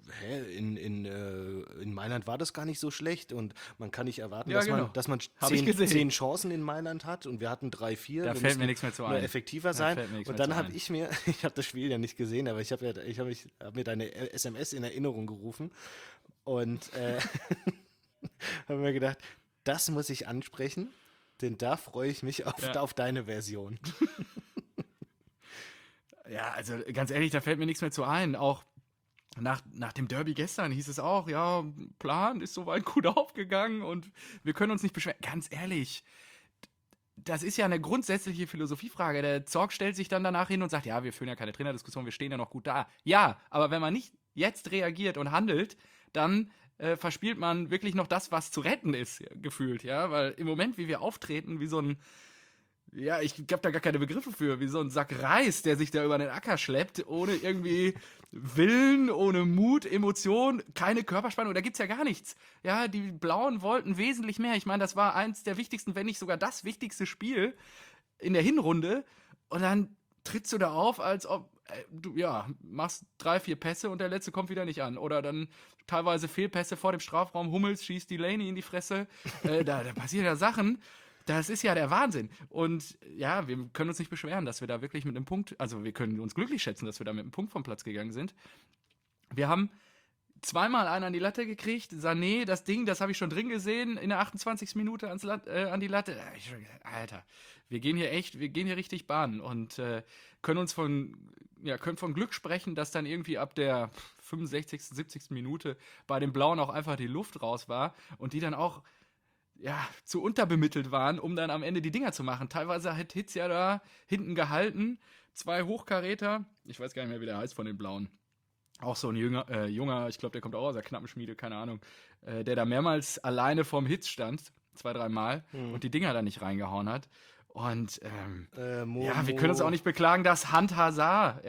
in Mailand war das gar nicht so schlecht und man kann nicht erwarten, Ja, genau. dass man Habe ich gesehen. 10 Chancen in Mailand hat und wir hatten 3, 4, Da wir fällt mir müssen nichts mehr zu nur ein. effektiver Da sein. fällt mir nichts Und mehr dann zu habe ein. ich mir, ich habe das Spiel ja nicht gesehen, aber hab mir deine SMS in Erinnerung gerufen und habe mir gedacht, das muss ich ansprechen, denn da freue ich mich Ja. auf deine Version. Ja, also ganz ehrlich, da fällt mir nichts mehr zu ein. Auch nach dem Derby gestern hieß es auch, ja, Plan ist soweit gut aufgegangen und wir können uns nicht beschweren. Ganz ehrlich, das ist ja eine grundsätzliche Philosophiefrage. Der Zorc stellt sich dann danach hin und sagt, ja, wir führen ja keine Trainerdiskussion, wir stehen ja noch gut da. Ja, aber wenn man nicht jetzt reagiert und handelt, dann verspielt man wirklich noch das, was zu retten ist, gefühlt, ja, weil im Moment, wie wir auftreten, wie so ein, ja, ich habe da gar keine Begriffe für, wie so ein Sack Reis, der sich da über den Acker schleppt, ohne irgendwie Willen, ohne Mut, Emotion, keine Körperspannung, da gibt's ja gar nichts. Ja, die Blauen wollten wesentlich mehr. Ich meine, das war eins der wichtigsten, wenn nicht sogar das wichtigste Spiel in der Hinrunde. Und dann trittst du da auf, als ob du, ja, machst 3, 4 Pässe und der letzte kommt wieder nicht an. Oder dann teilweise Fehlpässe vor dem Strafraum, Hummels schießt Delaney in die Fresse. Da passieren ja Sachen. Das ist ja der Wahnsinn. Und ja, wir können uns nicht beschweren, dass wir da wirklich mit einem Punkt, also wir können uns glücklich schätzen, dass wir da mit einem Punkt vom Platz gegangen sind. Wir haben zweimal einen an die Latte gekriegt. Sané, das Ding, das habe ich schon drin gesehen, in der 28. Minute an die Latte. Alter, wir gehen hier richtig Bahn und können von Glück sprechen, dass dann irgendwie ab der 65., 70. Minute bei den Blauen auch einfach die Luft raus war und die dann auch zu unterbemittelt waren, um dann am Ende die Dinger zu machen. Teilweise hat Hitz ja da hinten gehalten, 2 Hochkaräter, ich weiß gar nicht mehr, wie der heißt von den Blauen. Auch so ein junger, ich glaube, der kommt auch aus der Knappenschmiede, keine Ahnung, der da mehrmals alleine vorm Hitz stand, 2, 3 Mal, und die Dinger da nicht reingehauen hat. Und wir können uns auch nicht beklagen, dass Hand Hazard,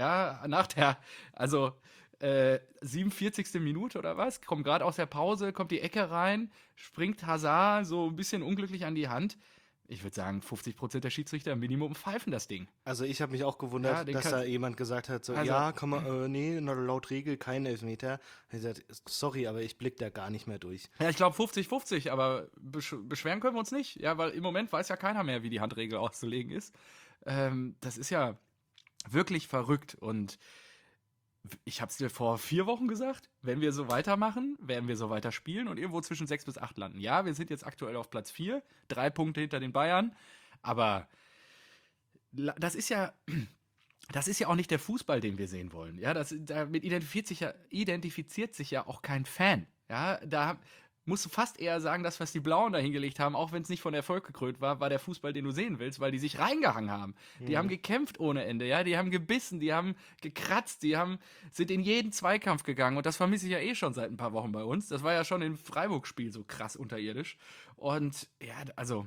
also 47. Minute oder was, kommt gerade aus der Pause, kommt die Ecke rein, springt Hazard so ein bisschen unglücklich an die Hand. Ich würde sagen, 50% der Schiedsrichter Minimum pfeifen das Ding. Also ich habe mich auch gewundert, dass da jemand gesagt hat, so, kann man, nee, laut Regel kein Elfmeter. Ich gesagt, sorry, aber ich blick da gar nicht mehr durch. Ja, ich glaube 50-50, aber beschweren können wir uns nicht, ja, weil im Moment weiß ja keiner mehr, wie die Handregel auszulegen ist. Das ist ja wirklich verrückt und ich habe es dir vor 4 Wochen gesagt, wenn wir so weitermachen, werden wir so weiter spielen und irgendwo zwischen 6 bis 8 landen. Ja, wir sind jetzt aktuell auf Platz 4, 3 Punkte hinter den Bayern, aber das ist ja auch nicht der Fußball, den wir sehen wollen. Ja, damit identifiziert sich ja auch kein Fan. Ja, da musst du fast eher sagen, das, was die Blauen da hingelegt haben, auch wenn es nicht von Erfolg gekrönt war, war der Fußball, den du sehen willst, weil die sich reingehangen haben. Die haben gekämpft ohne Ende, ja, die haben gebissen, die haben gekratzt, sind in jeden Zweikampf gegangen und das vermisse ich ja eh schon seit ein paar Wochen bei uns. Das war ja schon im Freiburg-Spiel so krass unterirdisch und ja, also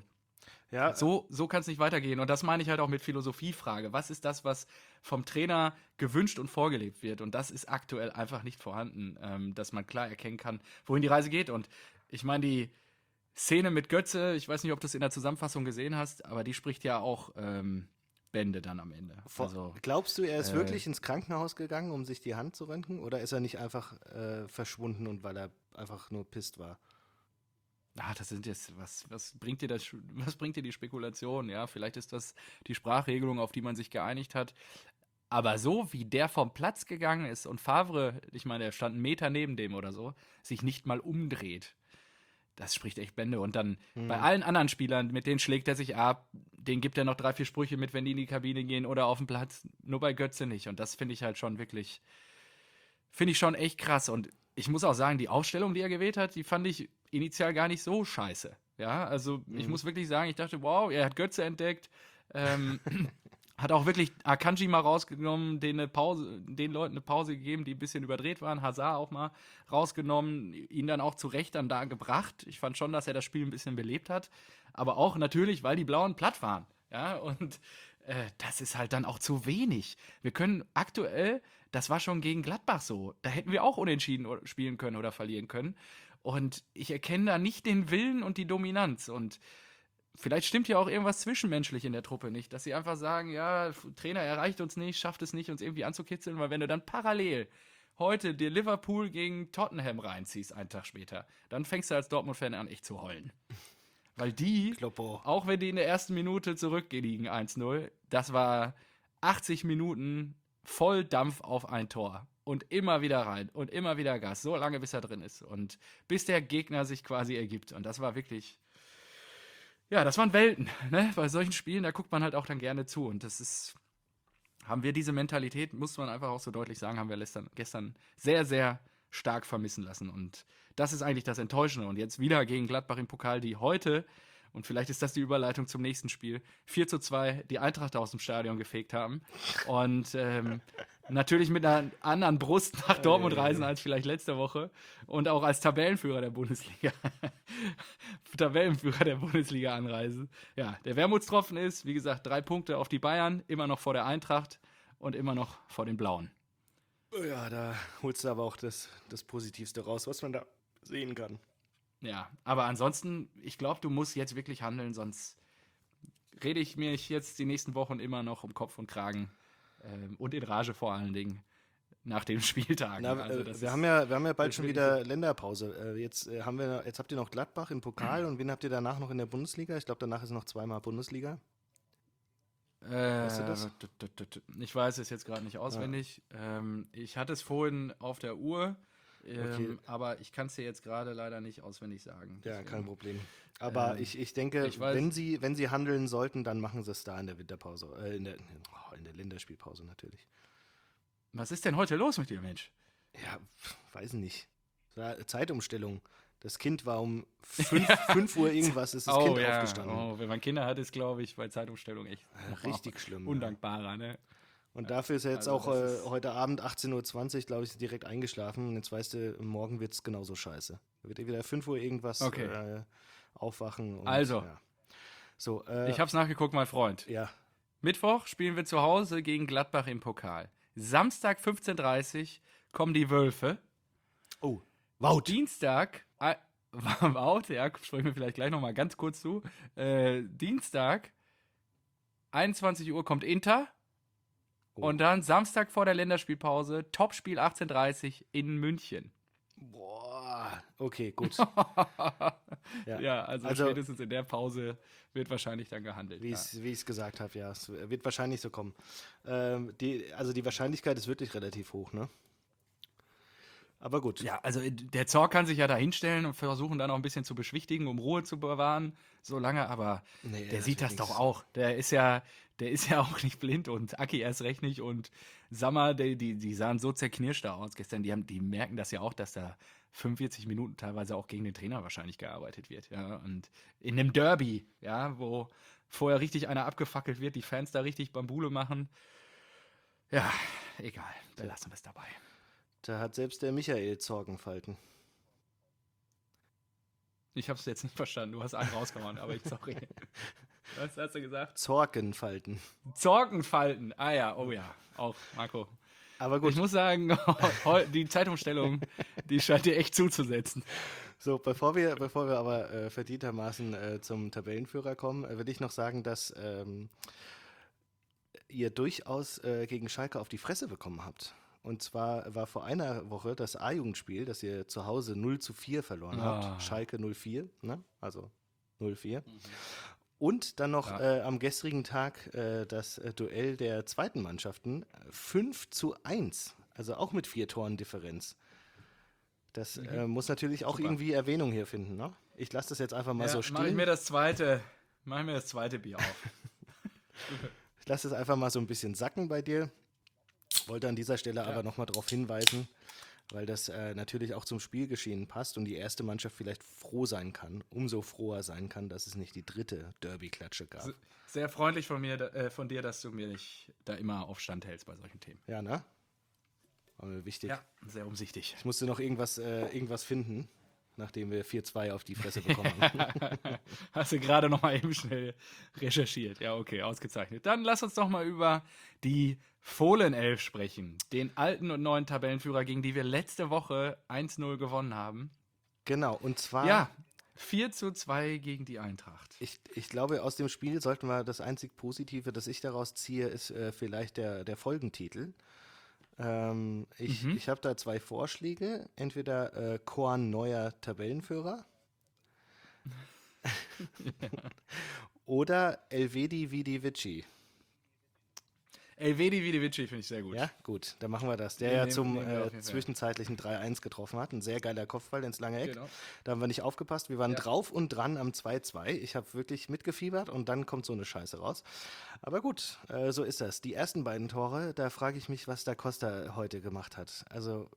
so kann es nicht weitergehen. Und das meine ich halt auch mit Philosophiefrage. Was ist das, was vom Trainer gewünscht und vorgelebt wird? Und das ist aktuell einfach nicht vorhanden, dass man klar erkennen kann, wohin die Reise geht. Und ich meine, die Szene mit Götze, ich weiß nicht, ob du es in der Zusammenfassung gesehen hast, aber die spricht ja auch Bände dann am Ende. Glaubst du, er ist wirklich ins Krankenhaus gegangen, um sich die Hand zu röntgen? Oder ist er nicht einfach verschwunden und weil er einfach nur pisst war? Das sind jetzt, was bringt dir das, was bringt dir die Spekulation? Ja, vielleicht ist das die Sprachregelung, auf die man sich geeinigt hat. Aber so wie der vom Platz gegangen ist und Favre, ich meine, der stand einen Meter neben dem oder so, sich nicht mal umdreht, das spricht echt Bände. Und dann bei allen anderen Spielern, mit denen schlägt er sich ab, denen gibt er noch 3, 4 Sprüche mit, wenn die in die Kabine gehen oder auf den Platz. Nur bei Götze nicht. Und das finde ich halt schon wirklich, finde ich schon echt krass. Und ich muss auch sagen, die Aufstellung, die er gewählt hat, die fand ich initial gar nicht so scheiße. Ja, also ich muss wirklich sagen, ich dachte, wow, er hat Götze entdeckt, hat auch wirklich Akanji mal rausgenommen, den Leuten eine Pause gegeben, die ein bisschen überdreht waren, Hazard auch mal rausgenommen, ihn dann auch zu Recht dann da gebracht. Ich fand schon, dass er das Spiel ein bisschen belebt hat, aber auch natürlich, weil die Blauen platt waren. Ja, und das ist halt dann auch zu wenig. Wir können aktuell, das war schon gegen Gladbach so, da hätten wir auch unentschieden spielen können oder verlieren können. Und ich erkenne da nicht den Willen und die Dominanz. Und vielleicht stimmt ja auch irgendwas zwischenmenschlich in der Truppe nicht, dass sie einfach sagen, ja, Trainer erreicht uns nicht, schafft es nicht, uns irgendwie anzukitzeln, weil wenn du dann parallel heute dir Liverpool gegen Tottenham reinziehst, einen Tag später, dann fängst du als Dortmund-Fan an, echt zu heulen. Weil die, Kloppo. auch wenn die in der ersten Minute zurückliegen 1-0, das war 80 Minuten voll Dampf auf ein Tor. Und immer wieder rein und immer wieder Gas, so lange bis er drin ist. Und bis der Gegner sich quasi ergibt. Und das war wirklich, ja, das waren Welten. Ne? Bei solchen Spielen, da guckt man halt auch dann gerne zu. Und das ist, haben wir diese Mentalität, muss man einfach auch so deutlich sagen, haben wir gestern sehr, sehr stark vermissen lassen. Und das ist eigentlich das Enttäuschende. Und jetzt wieder gegen Gladbach im Pokal, die heute, und vielleicht ist das die Überleitung zum nächsten Spiel, 4:2 die Eintracht aus dem Stadion gefegt haben. Und natürlich mit einer anderen Brust nach Dortmund reisen als vielleicht letzte Woche. Und auch als Tabellenführer der Bundesliga. Tabellenführer der Bundesliga anreisen. Ja, der Wermutstropfen ist, wie gesagt, 3 Punkte auf die Bayern, immer noch vor der Eintracht und immer noch vor den Blauen. Ja, da holst du aber auch das Positivste raus, was man da sehen kann. Ja, aber ansonsten, ich glaube, du musst jetzt wirklich handeln, sonst rede ich mir jetzt die nächsten Wochen immer noch um Kopf und Kragen und in Rage vor allen Dingen nach den Spieltagen. Na, Also wir haben ja bald schon wirklich wieder Länderpause. Jetzt habt ihr noch Gladbach im Pokal und wen habt ihr danach noch in der Bundesliga? Ich glaube, danach ist noch zweimal Bundesliga. Weißt du das? Ich weiß es jetzt gerade nicht auswendig. Ich hatte es vorhin auf der Uhr, Okay. aber ich kann es dir jetzt gerade leider nicht auswendig sagen. Ja, Deswegen, kein Problem. Aber ich denke, ich weiß- wenn sie handeln sollten, dann machen sie es da in der Winterpause. In der Länderspielpause natürlich. Was ist denn heute los mit dir, Mensch? Ja, weiß nicht. Es war Zeitumstellung. Das Kind war um 5 Uhr irgendwas, ist das Kind aufgestanden. Oh, wenn man Kinder hat, ist, glaube ich, bei Zeitumstellung echt Richtig schlimm. undankbarer, ne? Und dafür ist er jetzt Also auch das ist- heute Abend 18:20 Uhr, glaube ich, direkt eingeschlafen. Und jetzt weißt du, morgen wird es genauso scheiße. Da wird er wieder 5 Uhr irgendwas Okay. aufwachen. Und, Also. Ja. So, Ich hab's nachgeguckt, mein Freund. ja. Mittwoch spielen wir zu Hause gegen Gladbach im Pokal. Samstag 15:30 Uhr kommen die Wölfe. Oh, Wout. Dienstag, Wout, ja, sprechen wir vielleicht gleich nochmal ganz kurz zu. Dienstag, 21 Uhr kommt Inter. Oh. Und dann Samstag vor der Länderspielpause, Topspiel 18:30 Uhr in München. Boah, okay, gut. Ja. Ja, also Also- spätestens in der Pause wird wahrscheinlich dann gehandelt. Wie Ja. ich es gesagt habe, ja, es wird wahrscheinlich so kommen. Die Wahrscheinlichkeit ist wirklich relativ hoch, ne? Aber gut. Ja, also der Zorc kann sich ja da hinstellen und versuchen dann auch ein bisschen zu beschwichtigen, um Ruhe zu bewahren, so lange, aber Nee, der das sieht wird das doch nix. auch. Der ist ja auch nicht blind und Aki erst recht nicht und Sammer, die sahen so zerknirscht da aus gestern, die merken das ja auch, dass da 45 Minuten teilweise auch gegen den Trainer wahrscheinlich gearbeitet wird, ja, und in einem Derby, ja, wo vorher richtig einer abgefackelt wird, die Fans da richtig Bambule machen. Ja, egal, wir lassen es dabei. Da hat selbst der Michael Sorgenfalten. Ich hab's jetzt nicht verstanden. Du hast einen rausgehauen, aber sorry. Was hast du gesagt? Zorgenfalten. Zorgenfalten. Ah ja, oh ja. Auch, Marco. Aber gut, Ich muss sagen, die Zeitumstellung, die scheint dir echt zuzusetzen. so, bevor wir aber verdientermaßen zum Tabellenführer kommen, will ich noch sagen, dass ihr durchaus gegen Schalke auf die Fresse bekommen habt. Und zwar war vor einer Woche das A-Jugendspiel, das ihr zu Hause 0:4 verloren Ah. habt. Schalke 04, ne? Also 0:4. Und dann noch Ja. am gestrigen Tag das Duell der zweiten Mannschaften 5:1. Also auch mit 4 Toren Differenz. Das muss natürlich auch Super. irgendwie Erwähnung hier finden, ne? Ich lasse das jetzt einfach mal so Mach ich stehen. mir das zweite Bier auf. Ich lasse es einfach mal so ein bisschen sacken bei dir. Wollte an dieser Stelle aber nochmal darauf hinweisen, weil das natürlich auch zum Spielgeschehen passt und die erste Mannschaft vielleicht froh sein kann, umso froher sein kann, dass es nicht die dritte Derby-Klatsche gab. Sehr freundlich von dir, dass du mich da immer auf Stand hältst bei solchen Themen. Ja, ne? War mir wichtig. Ja, sehr umsichtig. Ich musste noch irgendwas finden, nachdem wir 4:2 auf die Fresse bekommen haben. Hast du gerade noch mal eben schnell recherchiert. Ja, okay, ausgezeichnet. Dann lass uns doch mal über die Fohlenelf sprechen. Den alten und neuen Tabellenführer, gegen die wir letzte Woche 1:0 gewonnen haben. Genau, und zwar, Ja, 4:2 gegen die Eintracht. ich glaube, aus dem Spiel sollten wir das einzig Positive, das ich daraus ziehe, ist vielleicht der Folgentitel. Mhm. Ich habe da zwei Vorschläge. Entweder Korn neuer Tabellenführer oder Elvedi Vidi Vici. Elvedi Vidivici finde ich sehr gut. Ja, gut, dann machen wir das. Der Den ja zum nehmen wir auf jeden Fall. zwischenzeitlichen 3-1 getroffen hat. Ein sehr geiler Kopfball ins lange Eck. Genau. Da haben wir nicht aufgepasst. Wir waren Ja. drauf und dran am 2-2. Ich habe wirklich mitgefiebert und dann kommt so eine Scheiße raus. Aber gut, so ist das. Die ersten beiden Tore, da frage ich mich, was da Costa heute gemacht hat. Also,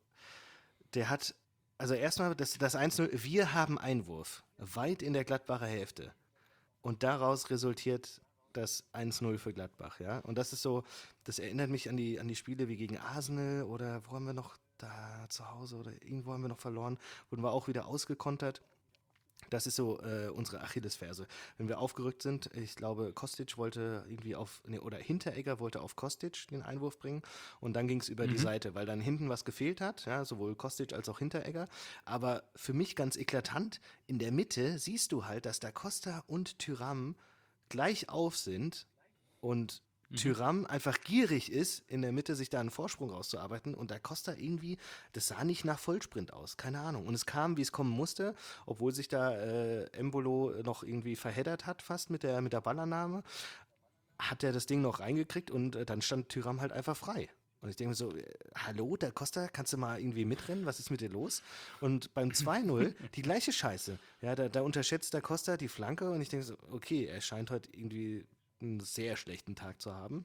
der hat, also erstmal das 1-0, wir haben Einwurf, weit in der Gladbacher Hälfte. Und daraus resultiert das 1-0 für Gladbach, ja. Und das ist so, das erinnert mich an die Spiele wie gegen Arsenal oder wo haben wir noch da zu Hause oder irgendwo haben wir noch verloren, wurden wir auch wieder ausgekontert. Das ist so unsere Achillesferse. Wenn wir aufgerückt sind, ich glaube, Kostic wollte irgendwie oder Hinteregger wollte auf Kostic den Einwurf bringen und dann ging es über die Mhm. Seite, weil dann hinten was gefehlt hat, ja, sowohl Kostic als auch Hinteregger. Aber für mich ganz eklatant, in der Mitte siehst du halt, dass da Costa und Thuram gleich auf sind und Mhm. Thuram einfach gierig ist, in der Mitte sich da einen Vorsprung rauszuarbeiten und da Costa irgendwie, das sah nicht nach Vollsprint aus, keine Ahnung. Und es kam, wie es kommen musste, obwohl sich da Embolo noch irgendwie verheddert hat fast mit der Ballannahme, hat er das Ding noch reingekriegt und dann stand Thuram halt einfach frei. Und ich denke mir so, hallo, der Costa, kannst du mal irgendwie mitrennen? Was ist mit dir los? Und beim 2-0 die gleiche Scheiße. Ja, da unterschätzt der Costa die Flanke und ich denke so, okay, er scheint heute irgendwie einen sehr schlechten Tag zu haben.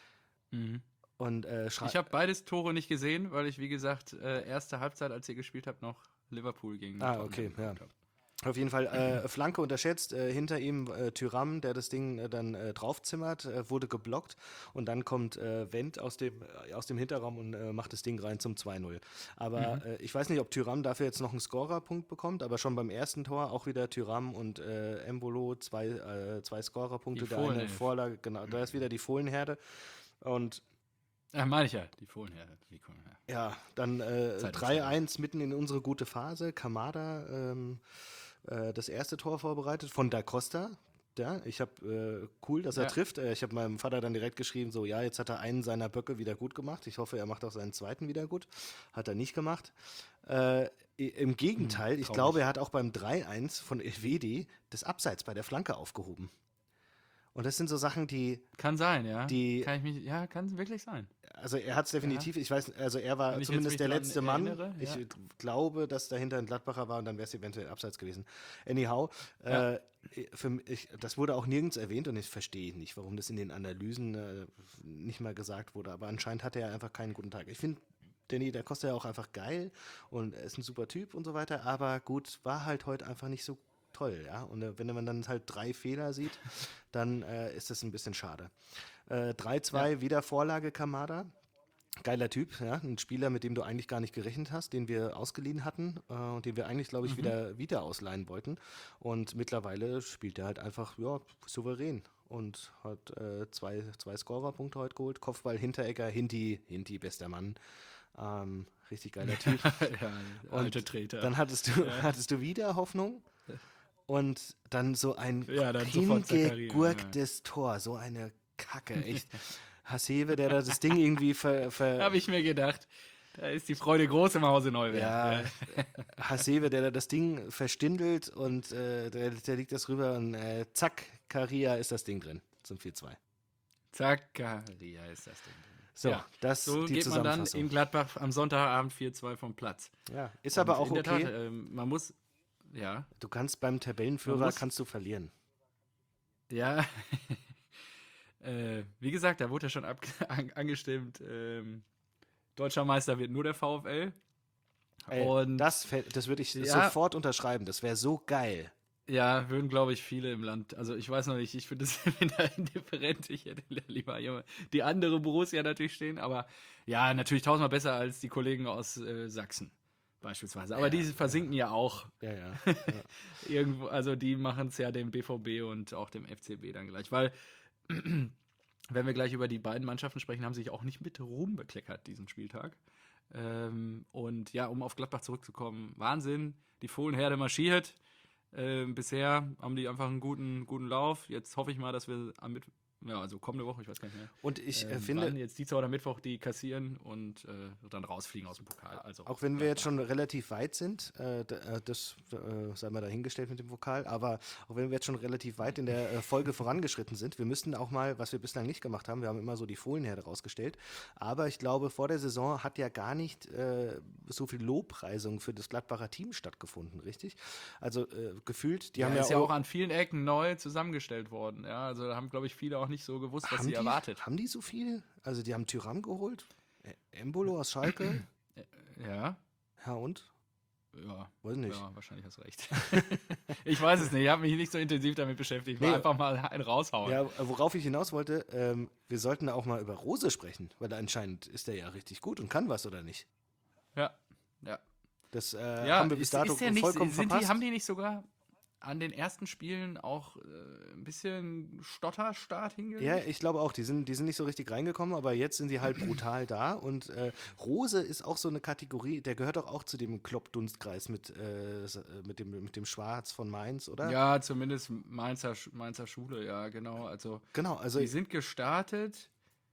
Mhm. Und Ich habe beides Tore nicht gesehen, weil ich, wie gesagt, erste Halbzeit, als ihr gespielt habt, noch Liverpool gegen okay, Tottenham ja. geguckt habe. Auf jeden Fall Flanke unterschätzt, hinter ihm Thuram, der das Ding dann draufzimmert, wurde geblockt und dann kommt Wendt aus dem Hinterraum und macht das Ding rein zum 2-0. Aber Mhm. ich weiß nicht, ob Thuram dafür jetzt noch einen Scorerpunkt bekommt, aber schon beim ersten Tor auch wieder Thuram und Embolo zwei Scorerpunkte, Die der eine Fohlenelf. Vorlage, genau, da ist wieder die Fohlenherde und Meine ich ja, die Fohlenherde. Die Fohlenherde. ja, dann Zeitumstellung. 3-1 mitten in unsere gute Phase. Kamada das erste Tor vorbereitet von Da Costa. Ja, ich habe cool, dass er Ja. trifft. Ich habe meinem Vater dann direkt geschrieben, so ja, jetzt hat er einen seiner Böcke wieder gut gemacht. Ich hoffe, er macht auch seinen zweiten wieder gut. Hat er nicht gemacht. Im Gegenteil, ich glaube, Traurig. er hat auch beim 3-1 von Elvedi das Abseits bei der Flanke aufgehoben. Und das sind so Sachen, Kann sein, ja. die Ja, kann wirklich sein. also er hat es Ja. definitiv, ich weiß, also er Wenn war ich jetzt zumindest mich der dran letzte Mann. erinnere, Ich ja. glaube, dass dahinter ein Gladbacher war und dann wäre es eventuell abseits gewesen. Anyhow, Ja. das wurde auch nirgends erwähnt und ich verstehe nicht, warum das in den Analysen nicht mal gesagt wurde. Aber anscheinend hatte er einfach keinen guten Tag. Ich finde Danny, der Costa ja auch einfach geil und er ist ein super Typ und so weiter. Aber gut, war halt heute einfach nicht so toll, ja. Und wenn man dann halt 3 Fehler sieht, dann ist das ein bisschen schade. 3-2, Ja. wieder Vorlage Kamada. Geiler Typ, ja, ein Spieler, mit dem du eigentlich gar nicht gerechnet hast, den wir ausgeliehen hatten und den wir eigentlich, glaube ich, Mhm. wieder ausleihen wollten. Und mittlerweile spielt er halt einfach, ja, souverän und hat zwei Scorerpunkte heute geholt. Kopfball, Hinteregger, Hinti, bester Mann. Richtig geiler Typ. Ja, alte Und Treter. dann Ja. hattest du wieder Hoffnung und dann so ein Ja, dann sofort Zakaria. Ja. hingegurktes Tor, so eine Kacke, echt. Hasebe, der da das Ding irgendwie Habe ich mir gedacht. Da ist die Freude groß im Hause Neuwerk. ja, Hasebe, der da das Ding verstindelt und der liegt das rüber und zack, Karia ist das Ding drin zum 4-2. Zakaria ist das Ding. So, Ja, das so die geht man dann Zusammenfassung. in Gladbach am Sonntagabend 4:2 vom Platz. Ja, ist Und aber auch in der Tat, okay. man muss, ja, Du kannst beim man Tabellenführer muss, kannst du verlieren. ja, wie gesagt, da wurde ja schon angestimmt, deutscher Meister wird nur der VfL. Und Das würde ich ja, sofort unterschreiben. Das wäre so geil. ja, würden, glaube ich, viele im Land. Also ich weiß noch nicht, ich finde das da indifferent. Ich hätte lieber die andere Borussia natürlich stehen, aber ja, natürlich tausendmal besser als die Kollegen aus Sachsen beispielsweise. Aber die versinken ja auch Ja, ja. irgendwo, also die machen es ja dem BVB und auch dem FCB dann gleich. Weil, wenn wir gleich über die beiden Mannschaften sprechen, haben sie sich auch nicht mit Ruhm bekleckert diesen Spieltag. Und ja, um auf Gladbach zurückzukommen, Wahnsinn, die Fohlenherde marschiert. Bisher haben die einfach einen guten Lauf. Jetzt hoffe ich mal, dass wir also kommende Woche, ich weiß gar nicht mehr, Und ich finde, wann jetzt Dienstag oder Mittwoch die kassieren und dann rausfliegen aus dem Pokal. Also auch wenn wir jetzt Gladbach. schon relativ weit sind, das sei mal dahingestellt mit dem Vokal, aber auch wenn wir jetzt schon relativ weit in der Folge vorangeschritten sind, wir müssten auch mal, was wir bislang nicht gemacht haben, wir haben immer so die Fohlenherde rausgestellt, aber ich glaube, vor der Saison hat ja gar nicht so viel Lobpreisung für das Gladbacher Team stattgefunden, richtig? Also gefühlt, die haben ja Ist ja auch, auch an vielen Ecken neu zusammengestellt worden. Ja, also da haben, glaube ich, viele auch nicht so gewusst, was sie erwartet. haben die so viel? Also die haben Tyram geholt, Embolo aus Schalke, Ja, ja und? ja, Weiß nicht. ja, wahrscheinlich hast du recht. Ich weiß es nicht, ich habe mich nicht so intensiv damit beschäftigt. War Nee, einfach mal ein raushauen. ja, worauf ich hinaus wollte, wir sollten auch mal über Rose sprechen, weil anscheinend ist er ja richtig gut und kann was, oder nicht? Ja, ja. Das Ja, haben wir bis dato ist der nicht, vollkommen verpasst. haben die nicht sogar an den ersten Spielen auch ein bisschen Stotterstart hingelegt? Ja, ich glaube auch, die sind nicht so richtig reingekommen, aber jetzt sind sie halt brutal da. Und Rose ist auch so eine Kategorie, der gehört doch auch zu dem Klopp-Dunstkreis mit dem Schwarz von Mainz, oder? Ja, zumindest Mainzer Schule, ja, genau. Also Genau, also die sind gestartet,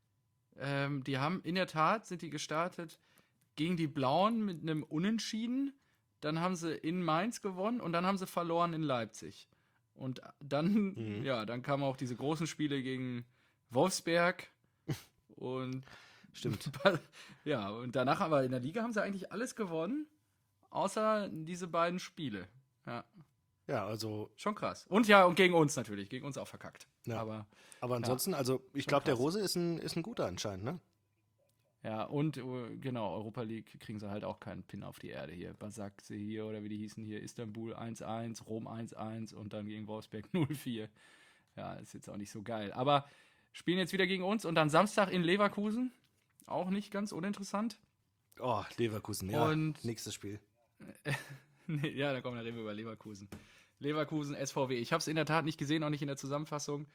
die haben in der Tat, sind die gestartet gegen die Blauen mit einem Unentschieden. Dann haben sie in Mainz gewonnen und dann haben sie verloren in Leipzig. Und dann, ja, dann kamen auch diese großen Spiele gegen Wolfsberg und stimmt. ja, und danach aber in der Liga haben sie eigentlich alles gewonnen, außer diese beiden Spiele. Ja, Ja, also, schon krass. Und ja, und gegen uns natürlich, gegen uns auch verkackt. ja. Aber Aber ansonsten, also ich schon glaube, der krass. Rose ist ein guter anscheinend, ne? Ja, und genau, Europa League kriegen sie halt auch keinen Pin auf die Erde hier. Basakse hier oder wie die hießen hier, Istanbul 1-1, Rom 1-1 und dann gegen Wolfsberg 0-4. Ja, ist jetzt auch nicht so geil. Aber spielen jetzt wieder gegen uns und dann Samstag in Leverkusen. Auch nicht ganz uninteressant. Oh, Leverkusen, ja. Und Nächstes Spiel. nee, ja, dann kommen wir reden wir über Leverkusen. Leverkusen, SVW. Ich habe es in der Tat nicht gesehen, auch nicht in der Zusammenfassung.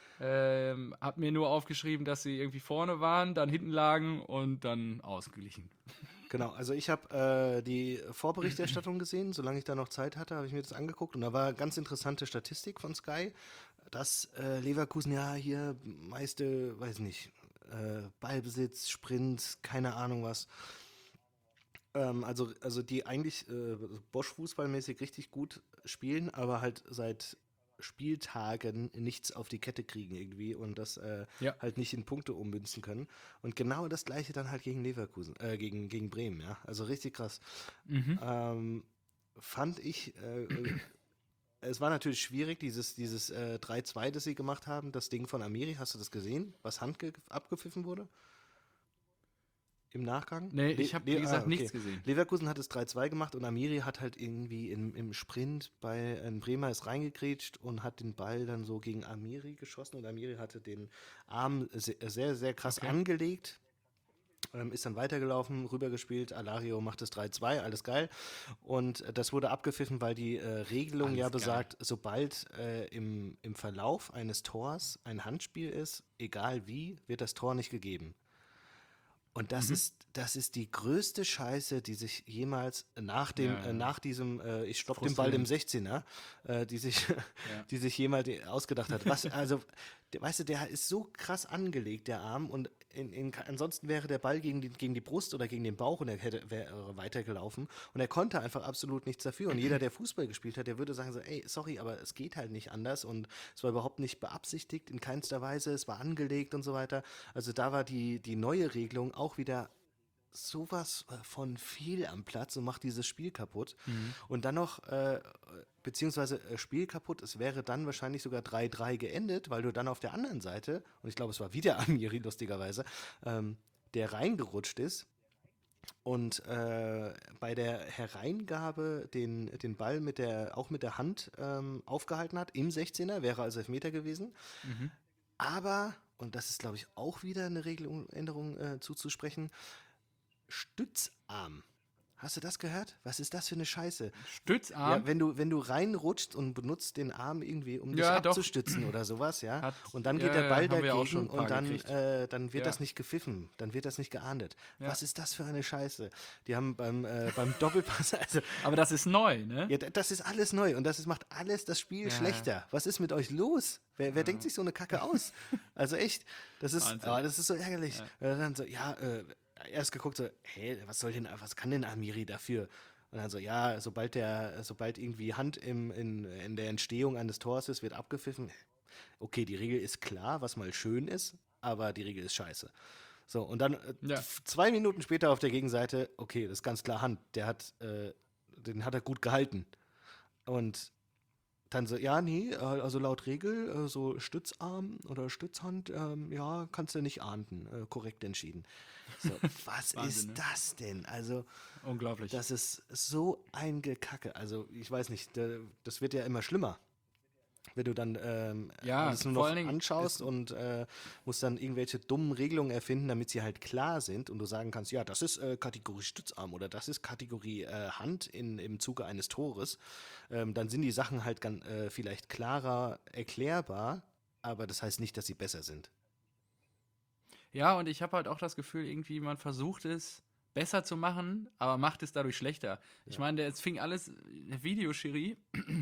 Hab mir nur aufgeschrieben, dass sie irgendwie vorne waren, dann hinten lagen und dann ausgeglichen. Genau, also ich habe die Vorberichterstattung gesehen, solange ich da noch Zeit hatte, habe ich mir das angeguckt und da war ganz interessante Statistik von Sky, dass Leverkusen ja hier meiste, weiß nicht, Ballbesitz, Sprint, keine Ahnung was. Also die eigentlich Bosch-Fußballmäßig richtig gut spielen, aber halt seit Spieltagen nichts auf die Kette kriegen irgendwie und das Ja. halt nicht in Punkte ummünzen können. Und genau das gleiche dann halt gegen Leverkusen, gegen Bremen, ja. Also richtig krass. Mhm. Fand ich, es war natürlich schwierig, dieses 3-2, das sie gemacht haben, das Ding von Amiri, hast du das gesehen, was abgepfiffen wurde? Im Nachgang? Nee, ich habe, wie gesagt, Okay. nichts gesehen. Leverkusen hat es 3-2 gemacht und Amiri hat halt irgendwie im Sprint bei Bremer ist reingegrätscht und hat den Ball dann so gegen Amiri geschossen und Amiri hatte den Arm sehr, sehr krass Okay. angelegt. Ist dann weitergelaufen, rübergespielt, Alario macht das 3-2, alles geil. Und das wurde abgepfiffen, weil die Regelung Alles ja geil. besagt, sobald im Verlauf eines Tors ein Handspiel ist, egal wie, wird das Tor nicht gegeben. Und das ist die größte Scheiße, die sich jemals Ja. nach diesem ich stopp den Ball im 16er, die sich, die sich jemals ausgedacht hat. Was, also, weißt du, der ist so krass angelegt, der Arm, und ansonsten wäre der Ball gegen die Brust oder gegen den Bauch und er wäre weitergelaufen. Und er konnte einfach absolut nichts dafür. Und jeder, der Fußball gespielt hat, der würde sagen so, ey, sorry, aber es geht halt nicht anders. Und es war überhaupt nicht beabsichtigt, in keinster Weise, es war angelegt und so weiter. Also da war die neue Regelung auch wieder sowas von viel am Platz und macht dieses Spiel kaputt. Und dann noch, beziehungsweise Spiel kaputt, es wäre dann wahrscheinlich sogar 3-3 geendet, weil du dann auf der anderen Seite, und ich glaube, es war wieder Amiri, lustigerweise, der reingerutscht ist und bei der Hereingabe den Ball auch mit der Hand aufgehalten hat, im 16er, wäre also Elfmeter gewesen. Mhm. Aber, und das ist, glaube ich, auch wieder eine Regeländerung zuzusprechen, Stützarm. Hast du das gehört? Was ist das für eine Scheiße? Stützarm? Ja, wenn du reinrutscht und benutzt den Arm irgendwie, um dich Ja, doch. abzustützen oder sowas, ja, Hat, und dann ja, geht der ja, Ball haben wir ja auch schon dagegen ein und paar gekriegt. dann wird Ja. das nicht gepfiffen, dann wird das nicht geahndet. Ja. Was ist das für eine Scheiße? Die haben beim Doppelpass, also, Aber das ist neu, ne? ja, das ist alles neu und macht alles das Spiel Ja. schlechter. Was ist mit euch los? Wer denkt sich so eine Kacke aus? Also echt, das ist so ärgerlich. Dann so, erst geguckt so, hey, was kann denn Amiri dafür? Und dann so, ja, sobald irgendwie Hand in der Entstehung eines Tors ist, wird abgepfiffen. Okay, die Regel ist klar, was mal schön ist, aber die Regel ist scheiße. So, und dann 2 Minuten später auf der Gegenseite, okay, das ist ganz klar Hand, den hat er gut gehalten. Und dann so, ja, nee, also laut Regel, so Stützarm oder Stützhand, ja, kannst du nicht ahnden, korrekt entschieden. So, was Wahnsinn, ist ne? das denn? Also, Unglaublich. das ist so ein Gekacke. Also, ich weiß nicht, das wird ja immer schlimmer. Wenn du dann Ja, alles nur vor noch allen Dingen anschaust und musst dann irgendwelche dummen Regelungen erfinden, damit sie halt klar sind und du sagen kannst, ja, das ist Kategorie Stützarm oder das ist Kategorie Hand im Zuge eines Tores, dann sind die Sachen halt vielleicht klarer erklärbar, aber das heißt nicht, dass sie besser sind. Ja, und ich habe halt auch das Gefühl, irgendwie man versucht es besser zu machen, aber macht es dadurch schlechter. Ich meine, es fing alles, der Videoschiri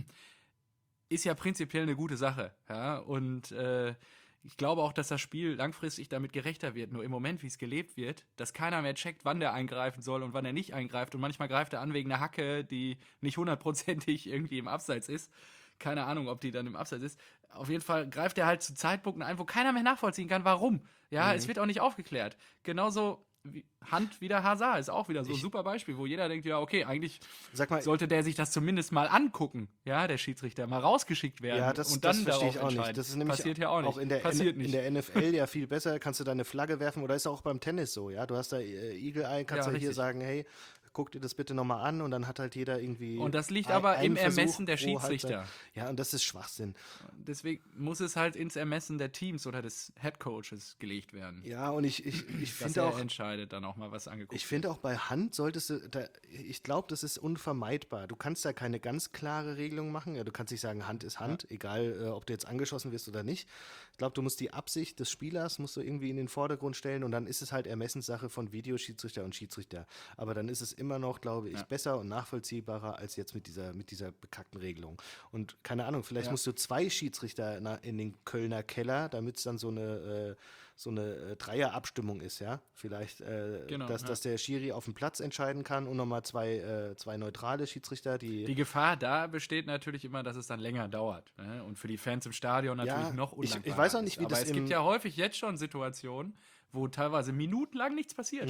ist ja prinzipiell eine gute Sache, ja, und ich glaube auch, dass das Spiel langfristig damit gerechter wird. Nur im Moment, wie es gelebt wird, dass keiner mehr checkt, wann der eingreifen soll und wann er nicht eingreift. Und manchmal greift er an wegen einer Hacke, die nicht hundertprozentig irgendwie im Abseits ist. Keine Ahnung, ob die dann im Abseits ist. Auf jeden Fall greift er halt zu Zeitpunkten ein, wo keiner mehr nachvollziehen kann, warum. Ja, es wird auch nicht aufgeklärt. Genauso wie Hand wie der Hazard ist auch wieder so ein super Beispiel, wo jeder denkt, ja, okay, eigentlich Sag mal, sollte der sich das zumindest mal angucken, ja, der Schiedsrichter, mal rausgeschickt werden ja, das und dann verstehe darauf ich auch nicht. entscheiden. Das ist nämlich Passiert ja auch nicht. auch in der, Passiert in nicht. der NFL ja viel besser. Kannst du deine Flagge werfen oder ist auch beim Tennis so, ja? Du hast da Eagle Eye, kannst Ja, du hier richtig. sagen, hey, guck dir das bitte nochmal an und dann hat halt jeder irgendwie. Und das liegt aber im einen Ermessen der pro Halbzeit. Schiedsrichter. Ja, und das ist Schwachsinn. Deswegen muss es halt ins Ermessen der Teams oder des Headcoaches gelegt werden. Ja, und ich Dass finde er auch, entscheidet dann auch mal, was angeguckt ich finde auch bei Hand solltest du, ich glaube, das ist unvermeidbar. Du kannst da keine ganz klare Regelung machen. Ja, du kannst nicht sagen, Hand ist Hand, egal ob du jetzt angeschossen wirst oder nicht. Ich glaube, du musst die Absicht des Spielers musst du irgendwie in den Vordergrund stellen und dann ist es halt Ermessenssache von Videoschiedsrichter und Schiedsrichter. Aber dann ist es immer noch, glaube ich, besser und nachvollziehbarer als jetzt mit dieser bekackten Regelung. Und keine Ahnung, vielleicht musst du 2 Schiedsrichter in den Kölner Keller, damit es dann so eine Dreierabstimmung ist, ja. Vielleicht, dass der Schiri auf dem Platz entscheiden kann und nochmal zwei neutrale Schiedsrichter, Die Gefahr da besteht natürlich immer, dass es dann länger dauert. Ne? Und für die Fans im Stadion natürlich noch undankbarer. Ich weiß auch nicht, wie Aber das es gibt ja häufig jetzt schon Situationen, wo teilweise minutenlang nichts passiert.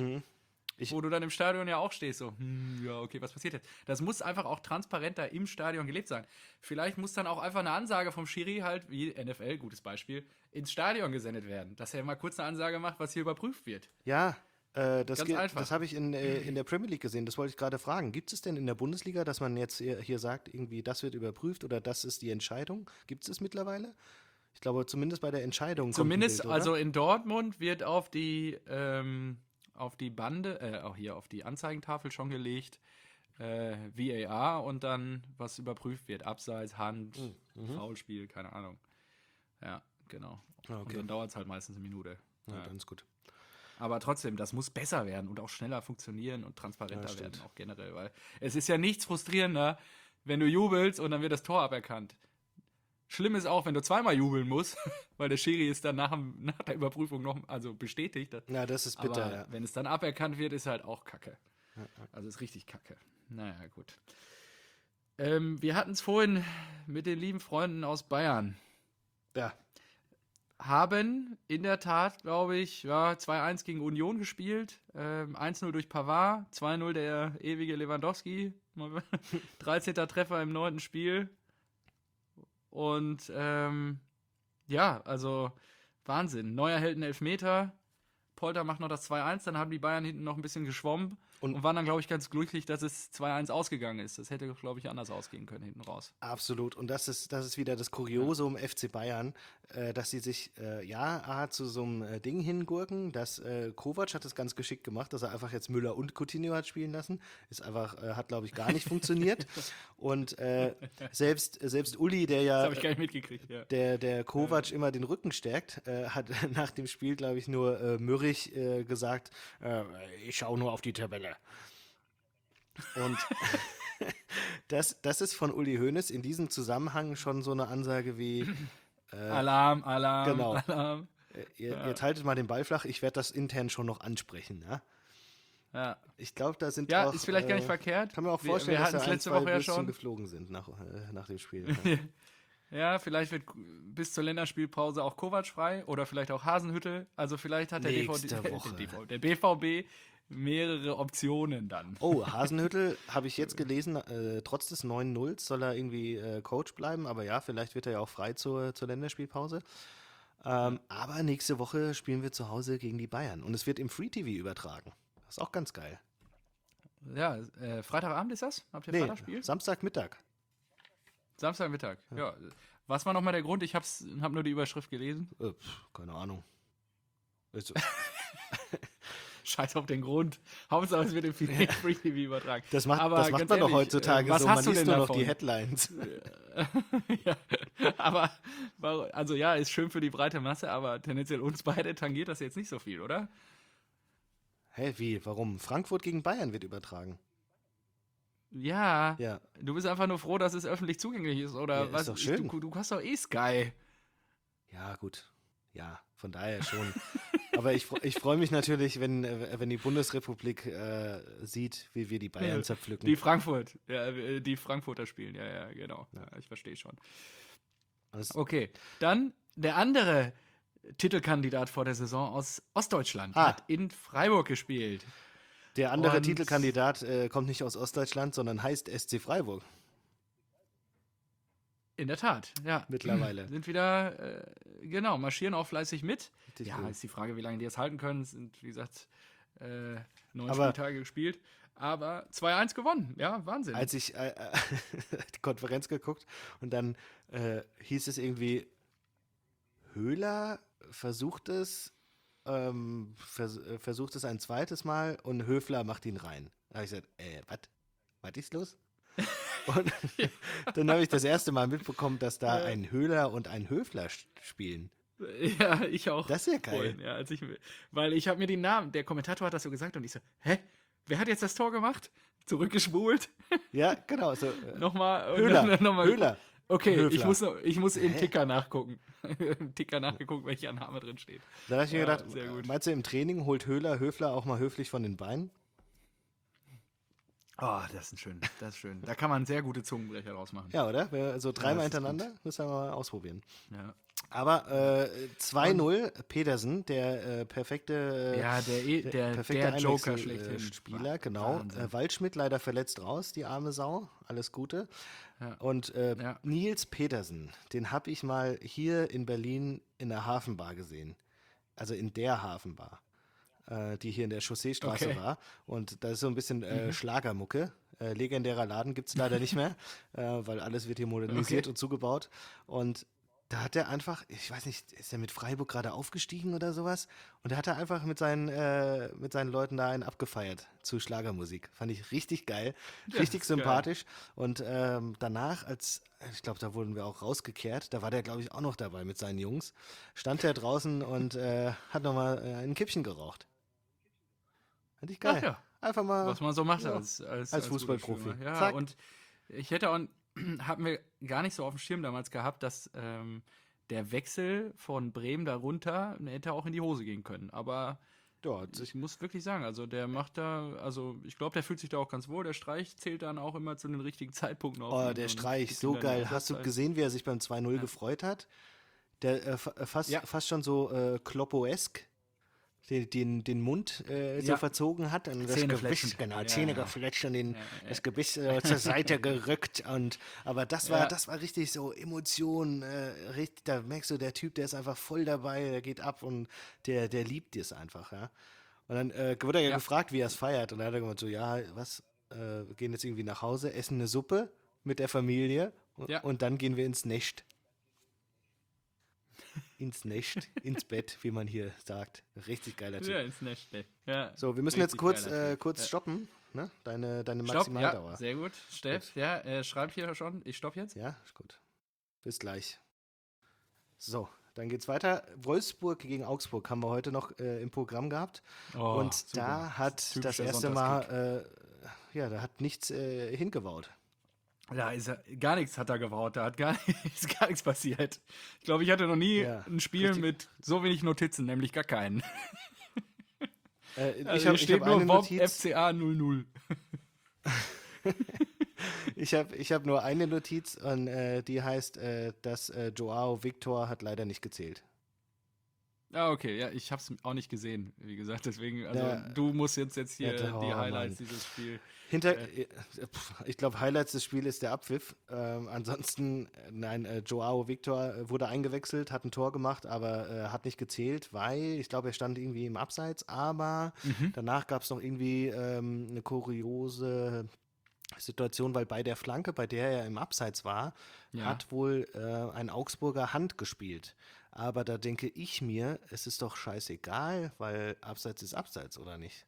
Wo du dann im Stadion ja auch stehst, so, ja, okay, was passiert jetzt? Das muss einfach auch transparenter im Stadion gelebt sein. Vielleicht muss dann auch einfach eine Ansage vom Schiri halt, wie NFL, gutes Beispiel, ins Stadion gesendet werden. Dass er mal kurz eine Ansage macht, was hier überprüft wird. Ja, das einfach. habe ich in der Premier League gesehen, das wollte ich gerade fragen. Gibt es denn in der Bundesliga, dass man jetzt hier sagt, irgendwie das wird überprüft oder das ist die Entscheidung? Gibt es das mittlerweile? Ich glaube, zumindest bei der Entscheidung kommt ein Zumindest, Bild, oder? also in Dortmund wird auf die Bande, auch hier auf die Anzeigentafel schon gelegt, VAR und dann, was überprüft wird. Abseits, Hand, Foulspiel, keine Ahnung. Ja, genau. Ah, Und okay. dann dauert es halt meistens eine Minute. Ja, Ja. dann ist gut. Aber trotzdem, das muss besser werden und auch schneller funktionieren und transparenter Ja, werden, stimmt. auch generell. Weil es ist ja nichts frustrierender, wenn du jubelst und dann wird das Tor aberkannt. Schlimm ist auch, wenn du zweimal jubeln musst, weil der Schiri ist dann nach der Überprüfung noch, also bestätigt. Ja, das ist bitter, Aber ja. wenn es dann aberkannt wird, ist halt auch Kacke. Also ist richtig Kacke. Naja, gut. Wir hatten es vorhin mit den lieben Freunden aus Bayern. Ja, Haben in der Tat, glaube ich, 2-1 gegen Union gespielt. 1-0 durch Pavard, 2-0 der ewige Lewandowski. 13. Treffer im 9. Spiel. Und ja, also Wahnsinn. Neuer hält einen Elfmeter. Polter macht noch das 2-1, dann haben die Bayern hinten noch ein bisschen geschwommen Und- und waren dann, glaube ich, ganz glücklich, dass es 2-1 ausgegangen ist. Das hätte, glaube ich, anders ausgehen können hinten raus. Absolut. Und das ist wieder das Kuriosum FC Bayern, dass sie sich zu so einem Ding hingurken. Kovac hat das ganz geschickt gemacht, dass er einfach jetzt Müller und Coutinho hat spielen lassen. Hat, glaube ich, gar nicht funktioniert. Und selbst Uli, der Das ja habe ich gar nicht mitgekriegt, ja. der Kovac immer den Rücken stärkt, hat nach dem Spiel, glaube ich, nur mürrig gesagt, ich schaue nur auf die Tabelle. Und das ist von Uli Hoeneß in diesem Zusammenhang schon so eine Ansage wie, Alarm, genau. Alarm. Jetzt haltet mal den Ball flach, ich werde das intern schon noch ansprechen. Ja? Ja, Ich glaube, da sind ja auch, ist vielleicht gar nicht verkehrt. kann mir auch vorstellen, wir dass hatten es da letzte 2 Woche ja Würstchen schon. geflogen sind nach dem Spiel. Ja. Ja, vielleicht wird bis zur Länderspielpause auch Kovac frei oder vielleicht auch Hasenhüttl. Also vielleicht hat der Nächste Woche. der BVB mehrere Optionen dann. Oh, Hasenhüttl habe ich jetzt gelesen, trotz des 9-0 soll er irgendwie Coach bleiben, aber ja, vielleicht wird er ja auch frei zur Länderspielpause. Aber nächste Woche spielen wir zu Hause gegen die Bayern und es wird im Free TV übertragen. Das ist auch ganz geil. Ja, Freitagabend ist das? Habt ihr Nee, Freitagsspiel? Samstagmittag. Samstagmittag. Ja. Was war nochmal der Grund? Ich hab nur die Überschrift gelesen. Keine Ahnung. Ist- Scheiß auf den Grund. Hauptsache es wird im Free TV übertragen. Das macht Aber man ganz doch ehrlich, heutzutage was so. hast Man du liest denn nur noch davon? die Headlines. Ja, aber, also ja, ist schön für die breite Masse, aber tendenziell uns beide tangiert das jetzt nicht so viel, oder? Hä, wie? Warum? Frankfurt gegen Bayern wird übertragen. Ja, Ja. du bist einfach nur froh, dass es öffentlich zugänglich ist, oder Ja, ist was? doch schön. Du hast doch eh Sky. Ja, gut. Ja, von daher schon. Aber ich freue mich natürlich, wenn die Bundesrepublik sieht, wie wir die Bayern zerpflücken. Die Frankfurter spielen, ja, genau. Ja, ich verstehe schon. Das- Okay, dann der andere Titelkandidat vor der Saison aus Ostdeutschland hat in Freiburg gespielt. Der andere Und- Titelkandidat kommt nicht aus Ostdeutschland, sondern heißt SC Freiburg In der Tat, ja. mittlerweile. Sind wieder, marschieren auch fleißig mit. Richtig Ja, gut. ist die Frage, wie lange die es halten können. Es sind, wie gesagt, 9 Aber- Spieltage gespielt. Aber 2-1 gewonnen. Ja, Wahnsinn. Als ich die Konferenz geguckt und dann hieß es irgendwie, Höhler versucht es ein zweites Mal und Höfler macht ihn rein. Da habe ich gesagt, was ist los? Und dann habe ich das erste Mal mitbekommen, dass da ein Höhler und ein Höfler spielen. Ja, ich auch. Das ist ja geil. vorhin, ja, weil ich habe mir den Namen, der Kommentator hat das so gesagt und ich so, hä? Wer hat jetzt das Tor gemacht? Zurückgespult? Ja, genau. So, Nochmal. und Höhler, dann nochmal. Höhler. Okay, Höfler. ich muss im Hä? Ticker nachgucken. Im Ticker nachgeguckt, welcher Name drin steht. Da habe ich mir Ja, gedacht, sehr gut. meinst du, im Training holt Höfler auch mal höflich von den Beinen? Oh, das ist schön. Da kann man sehr gute Zungenbrecher draus machen. Ja, oder? So dreimal das ist hintereinander, müssen wir mal ausprobieren. Ja, Aber 2-0, Pedersen, der perfekte, der Joker schlechthin. Spieler, genau. Wahnsinn. Waldschmidt leider verletzt raus, die arme Sau. Alles Gute. Ja. Und Ja. Nils Pedersen, den habe ich mal hier in Berlin in der Hafenbar gesehen. Also in der Hafenbar, die hier in der Chausseestraße Okay. war. Und da ist so ein bisschen Schlagermucke. Legendärer Laden gibt es leider nicht mehr, weil alles wird hier modernisiert Okay. und zugebaut. Und da hat er einfach, ich weiß nicht, ist er mit Freiburg gerade aufgestiegen oder sowas? Und da hat er einfach mit seinen Leuten da einen abgefeiert zu Schlagermusik. Fand ich richtig geil, Ja, richtig ist geil. sympathisch. Und danach, ich glaube, da wurden wir auch rausgekehrt, da war der, glaube ich, auch noch dabei mit seinen Jungs, stand er draußen und hat nochmal ein Kippchen geraucht. Fand ich geil. Ach ja. Einfach mal. Was man so macht ja, als als guter Fußballprofi. Stürmer. Ja, Zack. und ich hätte auch, hatten wir gar nicht so auf dem Schirm damals gehabt, dass der Wechsel von Bremen darunter hätte auch in die Hose gehen können. Aber Ja, hat sich ich muss wirklich sagen, also der macht da, also ich glaube, der fühlt sich da auch ganz wohl. Der Streich zählt dann auch immer zu den richtigen Zeitpunkten auf. Oh, ihn der und Streich, gibt so ihm dann die geil. Hast du Einsatzzeit. gesehen, wie er sich beim 2-0 gefreut hat? Der Ja. fast schon so Kloppoesk, den Mund so Ja, verzogen hat und das Zähne Gebiss, fletschen. genau, Ja, Zähne ja, gefletscht und das ja, Gebiss zur Seite gerückt aber ja, das war richtig so Emotion, richtig, da merkst du, der Typ, der ist einfach voll dabei, der geht ab und der liebt es einfach, ja. Und dann wurde er ja ja, gefragt, wie er es feiert und dann hat er gesagt so, ja, wir gehen jetzt irgendwie nach Hause, essen eine Suppe mit der Familie ja, und dann gehen wir ins Nest. Ins Nest, ins Bett, wie man hier sagt. Richtig geiler Typ. ja, ins Nestle. Ja, So, wir müssen jetzt richtig geiler Typ. kurz stoppen, ne? Deine Stopp, ja, Maximaldauer. sehr gut. Gut. Steff, ja, schreib hier schon. Ich stopp jetzt. Ja, ist gut. Bis gleich. So, dann geht's weiter. Wolfsburg gegen Augsburg haben wir heute noch im Programm gehabt. Oh, Und super. da hat das Typischer erste Sonntagskick. Mal, da hat nichts hingebaut. Da ist er, gar nichts hat er gebaut, da hat gar, ist gar nichts passiert. Ich glaube, ich hatte noch nie Ja, ein Spiel richtig. mit so wenig Notizen, nämlich gar keinen. Ich Also habe hier steht hab nur eine Bob Notiz. FCA 00. Ich hab nur eine Notiz und die heißt, dass Joao Victor hat leider nicht gezählt. Ah, okay, ja, ich habe es auch nicht gesehen, wie gesagt, deswegen, also Ja, du musst jetzt hier ja, die oh Highlights Mann. dieses Spiel. Ich glaube, Highlights des Spiels ist der Abpfiff. Ansonsten, nein, Joao Victor wurde eingewechselt, hat ein Tor gemacht, aber hat nicht gezählt, weil ich glaube, er stand irgendwie im Abseits. Aber Mhm. danach gab es noch irgendwie eine kuriose Situation, weil bei der Flanke, bei der er im Abseits war, Ja. hat wohl ein Augsburger Hand gespielt. Aber da denke ich mir, es ist doch scheißegal, weil Abseits ist Abseits, oder nicht?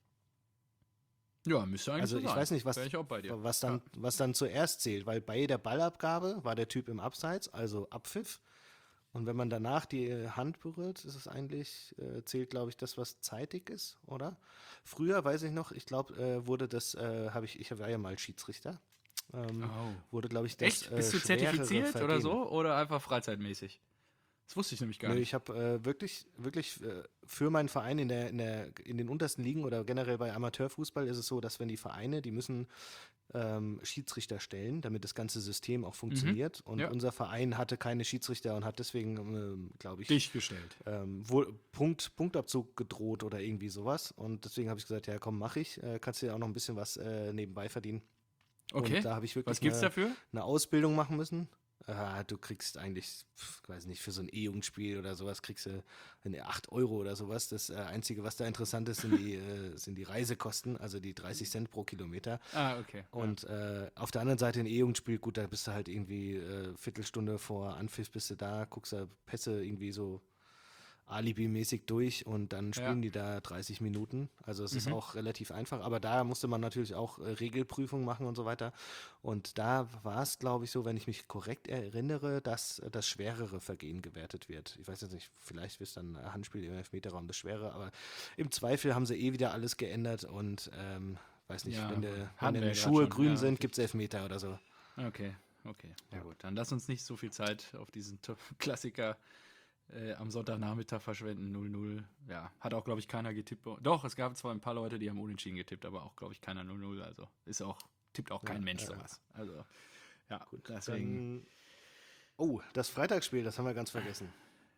Ja, müsste eigentlich Also so ich sein. weiß nicht, Wäre ich auch bei dir. Ja. was dann zuerst zählt, weil bei der Ballabgabe war der Typ im Abseits, also Abpfiff. Und wenn man danach die Hand berührt, ist es eigentlich, zählt, glaube ich, das, was zeitig ist, oder? Früher, weiß ich noch, ich glaube, wurde das, ich war ja mal Schiedsrichter, Oh. wurde, glaube ich, das Echt? Bist du schwerere zertifiziert oder Vergehen. so? Oder einfach freizeitmäßig? Das wusste ich nämlich gar Nö, nicht. ich habe wirklich für meinen Verein in den untersten Ligen oder generell bei Amateurfußball ist es so, dass wenn die Vereine, die müssen Schiedsrichter stellen, damit das ganze System auch Mhm. funktioniert. Und Ja. unser Verein hatte keine Schiedsrichter und hat deswegen, glaube ich, Dich gestellt. wohl Punktabzug gedroht oder irgendwie sowas. Und deswegen habe ich gesagt, ja komm, mach ich. Kannst du ja auch noch ein bisschen was nebenbei verdienen. Okay. Und da habe ich Was wirklich gibt's dafür? eine Ausbildung machen müssen. Du kriegst eigentlich, weiß nicht, für so ein E-Jugendspiel oder sowas kriegst du 8 Euro oder sowas. Das Einzige, was da interessant ist, sind die Reisekosten, also die 30 Cent pro Kilometer. Ah, okay. Ja. Und auf der anderen Seite ein E-Jugendspiel, gut, da bist du halt irgendwie Viertelstunde vor Anpfiff bist du da, guckst da Pässe irgendwie so Alibi-mäßig durch und dann Ja. spielen die da 30 Minuten. Also es ist Mhm. auch relativ einfach, aber da musste man natürlich auch Regelprüfungen machen und so weiter. Und da war es, glaube ich, so, wenn ich mich korrekt erinnere, dass das schwerere Vergehen gewertet wird. Ich weiß jetzt nicht, vielleicht ist dann ein Handspiel im Elfmeterraum das schwere, aber im Zweifel haben sie eh wieder alles geändert und weiß nicht, Ja, wenn, gut. wenn Hatten wir ja die grad Schuhe schon. grün Ja, sind, richtig. gibt es Elfmeter oder so. Okay, okay. Ja Ja. gut, dann lass uns nicht so viel Zeit auf diesen Klassiker am Sonntagnachmittag verschwenden. 0-0. Ja, hat auch, glaube ich, keiner getippt. Doch, es gab zwar ein paar Leute, die haben unentschieden getippt, aber auch, glaube ich, keiner 0-0. Also tippt auch kein Mensch sowas. Also, ja, deswegen. Dann, oh, das Freitagsspiel, das haben wir ganz vergessen.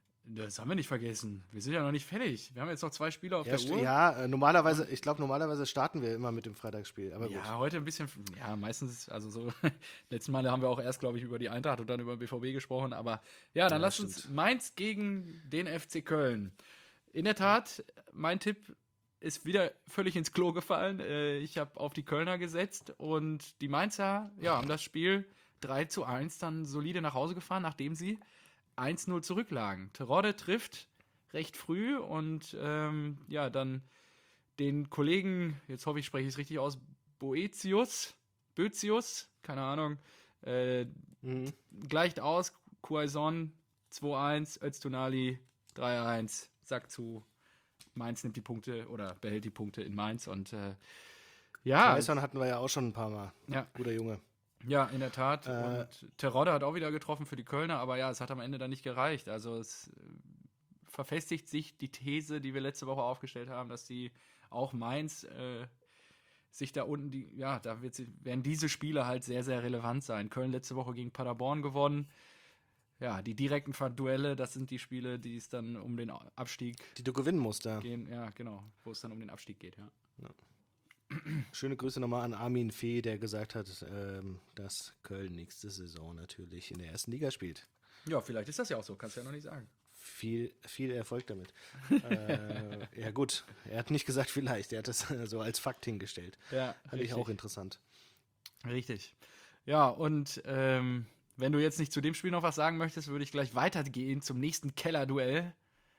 Das haben wir nicht vergessen. Wir sind ja noch nicht fertig. Wir haben jetzt noch 2 Spiele auf Ja, der Uhr. normalerweise, ich glaube, normalerweise starten wir immer mit dem Freitagsspiel, aber gut. Ja, heute ein bisschen, ja, meistens, also so, letzten Mal haben wir auch erst, glaube ich, über die Eintracht und dann über den BVB gesprochen, aber ja, dann Ja, lasst uns Mainz gegen den FC Köln. In der Tat, mein Tipp ist wieder völlig ins Klo gefallen. Ich habe auf die Kölner gesetzt und die Mainzer, ja, haben das Spiel 3-1 dann solide nach Hause gefahren, nachdem sie 1-0 zurücklagen. Terodde trifft recht früh und ja, dann den Kollegen, jetzt hoffe ich, spreche ich es richtig aus, Boetius, keine Ahnung, Mhm. gleicht aus, Quaison 2-1, Öztunali 3-1, Sack zu, Mainz nimmt die Punkte oder behält die Punkte in Mainz und ja, Quaison hatten wir ja auch schon ein paar Mal. ja, Guter Junge. ja, in der Tat. Äh, Und Terodde hat auch wieder getroffen für die Kölner, aber ja, es hat am Ende dann nicht gereicht. Also es verfestigt sich die These, die wir letzte Woche aufgestellt haben, dass die auch Mainz sich da unten, werden diese Spiele halt sehr, sehr relevant sein. Köln letzte Woche gegen Paderborn gewonnen. ja, die direkten Duelle, das sind die Spiele, die es dann um den Abstieg Die du gewinnen musst da. gehen. Ja, genau, wo es dann um den Abstieg geht, ja. Schöne Grüße nochmal an Armin Fee, der gesagt hat, dass Köln nächste Saison natürlich in der ersten Liga spielt. Ja, vielleicht ist das ja auch so, kannst du ja noch nicht sagen. Viel Erfolg damit. Ja gut, er hat nicht gesagt vielleicht, er hat das so als Fakt hingestellt. Ja, Fand ich auch interessant. Richtig. Ja, und wenn du jetzt nicht zu dem Spiel noch was sagen möchtest, würde ich gleich weitergehen zum nächsten Kellerduell.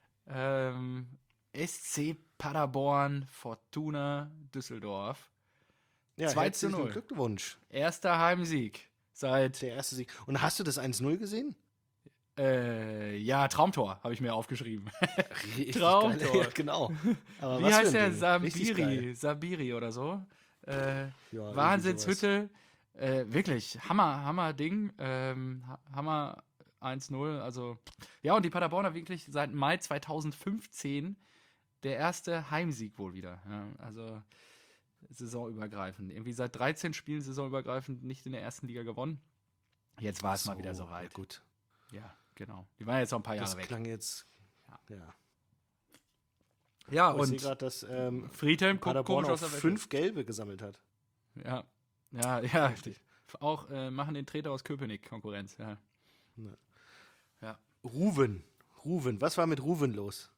SC Paderborn, Fortuna Düsseldorf. Ja, 2:0. herzlichen Glückwunsch. Erster Heimsieg seit, Der erste Sieg. Und hast du das 1-0 gesehen? ja, Traumtor, habe ich mir aufgeschrieben. Richtig Traumtor. geil. Ja, genau. Aber Wie was heißt für ein der? Ding. Richtig geil. Sabiri oder so. Ja, irgendwie Wahnsinnshütte. Wirklich, Hammer Ding. Hammer 1:0. Also, ja, und die Paderborner wirklich seit Mai 2015 der erste Heimsieg wohl wieder. Ja, also saisonübergreifend. Irgendwie seit 13 Spielen saisonübergreifend nicht in der ersten Liga gewonnen. Jetzt war es mal wieder So, soweit. ja, gut. Ja, genau. Die waren jetzt noch ein paar Jahre Das weg. klang jetzt. Ja. Ja. Ja, Ich sehe und gerade, dass Friedhelm guckt Paderborn komisch aus auch der Wäsche. 5 Gelbe gesammelt hat. Ja. Richtig. Auch machen den Treter aus Köpenick Konkurrenz. Ja. Ne. Ja. Ruven, was war mit Ruven los?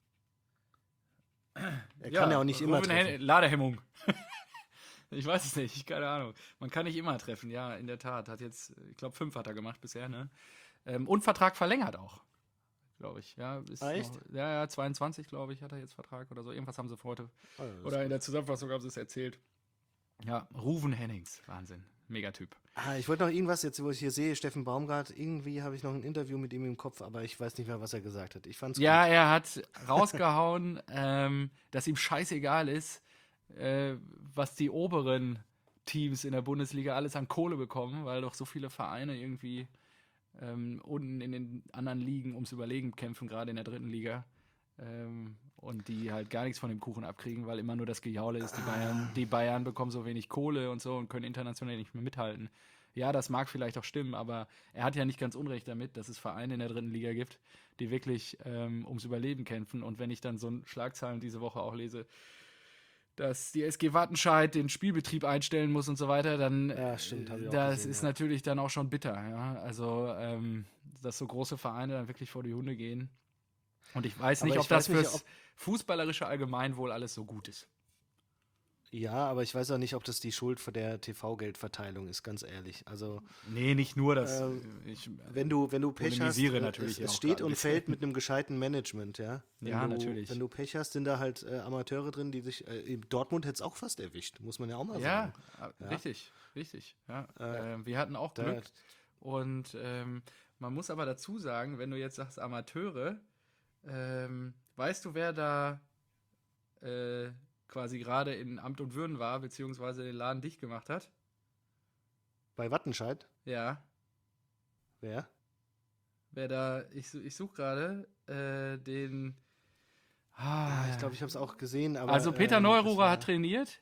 Er kann ja auch nicht immer Ruben treffen. Ladehemmung. Ich weiß es nicht, keine Ahnung. Man kann nicht immer treffen, ja, in der Tat. Hat jetzt, ich glaube, 5 hat er gemacht bisher, ne? Und Vertrag verlängert auch, glaube ich. Ja, ist Echt? Noch, ja, 22, glaube ich, hat er jetzt Vertrag oder so. Irgendwas haben sie für heute. Oh, ja, das Oder ist in der Zusammenfassung haben sie es erzählt. Ja, Ruven Hennings, Wahnsinn. Megatyp. Ich wollte noch irgendwas, jetzt wo ich hier sehe, Steffen Baumgart, irgendwie habe ich noch ein Interview mit ihm im Kopf, aber ich weiß nicht mehr, was er gesagt hat. Ich fand's Ja, gut. er hat rausgehauen, dass ihm scheißegal ist, was die oberen Teams in der Bundesliga alles an Kohle bekommen, weil doch so viele Vereine irgendwie unten in den anderen Ligen ums Überleben kämpfen, gerade in der 3. Liga. Und die halt gar nichts von dem Kuchen abkriegen, weil immer nur das Gejaule ist. Die Bayern bekommen so wenig Kohle und so und können international nicht mehr mithalten. Ja, das mag vielleicht auch stimmen, aber er hat ja nicht ganz Unrecht damit, dass es Vereine in der 3. Liga gibt, die wirklich ums Überleben kämpfen. Und wenn ich dann so Schlagzeilen diese Woche auch lese, dass die SG Wattenscheid den Spielbetrieb einstellen muss und so weiter, dann Ja, stimmt, hab ich auch das gesehen, ist ja. natürlich dann auch schon bitter. Ja? Also, dass so große Vereine dann wirklich vor die Hunde gehen. Und ich weiß Aber nicht, ich ob das weiß nicht, fürs fußballerische Allgemeinwohl alles so gut ist. Ja, aber ich weiß auch nicht, ob das die Schuld von der TV-Geldverteilung ist, ganz ehrlich. Also, Nee, nicht nur das. wenn du Pech hast, polemisiere natürlich es auch steht gerade ein und bisschen. fällt mit einem gescheiten Management, ja. Ja, natürlich. Wenn du Pech hast, sind da halt Amateure drin, die sich, Dortmund hätte es auch fast erwischt, muss man ja auch mal Ja, sagen. richtig. Ja. Wir hatten auch Da- Glück. Und man muss aber dazu sagen, wenn du jetzt sagst Amateure, weißt du, wer da quasi gerade in Amt und Würden war, beziehungsweise den Laden dicht gemacht hat? Bei Wattenscheid, Ja. wer? Wer da, ich suche gerade den. Ich glaube, ich habe es auch gesehen, aber. Also Peter das Neururer war- hat trainiert.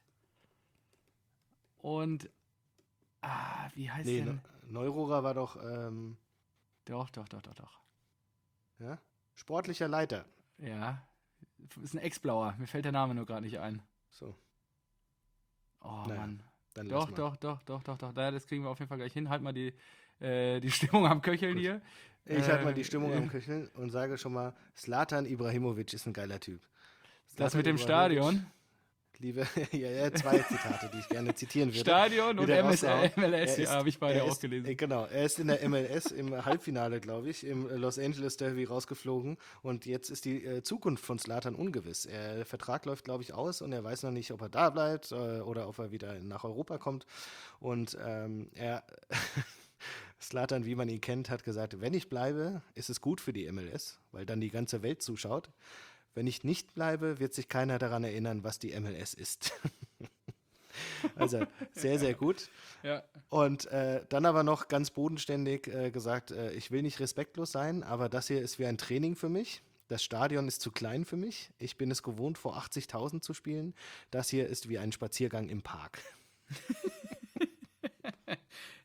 Und wie heißt Nee, denn? Neururer war doch, Doch. ja? Sportlicher Leiter. Ja. Ist ein Ex-Blauer. Mir fällt der Name nur gerade nicht ein. So, Oh Naja, Mann. dann Doch. lass mal. Naja, das kriegen wir auf jeden Fall gleich hin. Halt mal die Stimmung am Köcheln Gut. hier. Ich halte mal die Stimmung am Köcheln und sage schon mal, Zlatan Ibrahimovic ist ein geiler Typ. Das Zlatan mit dem Ibrahimovic, Stadion. Liebe, ja, 2 Zitate, die ich gerne zitieren würde. Stadion und Wieder rausgehauen. MLS, Er ist- ja, habe ich beide er auch ist- gelesen. Genau, er ist in der MLS im Halbfinale, glaube ich, im Los Angeles Derby rausgeflogen und jetzt ist die Zukunft von Zlatan ungewiss. Der Vertrag läuft, glaube ich, aus und er weiß noch nicht, ob er da bleibt oder ob er wieder nach Europa kommt und er Zlatan, wie man ihn kennt, hat gesagt, wenn ich bleibe, ist es gut für die MLS, weil dann die ganze Welt zuschaut. Wenn ich nicht bleibe, wird sich keiner daran erinnern, was die MLS ist. Also sehr, sehr gut. Ja. Und dann aber noch ganz bodenständig gesagt, ich will nicht respektlos sein, aber das hier ist wie ein Training für mich. Das Stadion ist zu klein für mich. Ich bin es gewohnt, vor 80.000 zu spielen. Das hier ist wie ein Spaziergang im Park.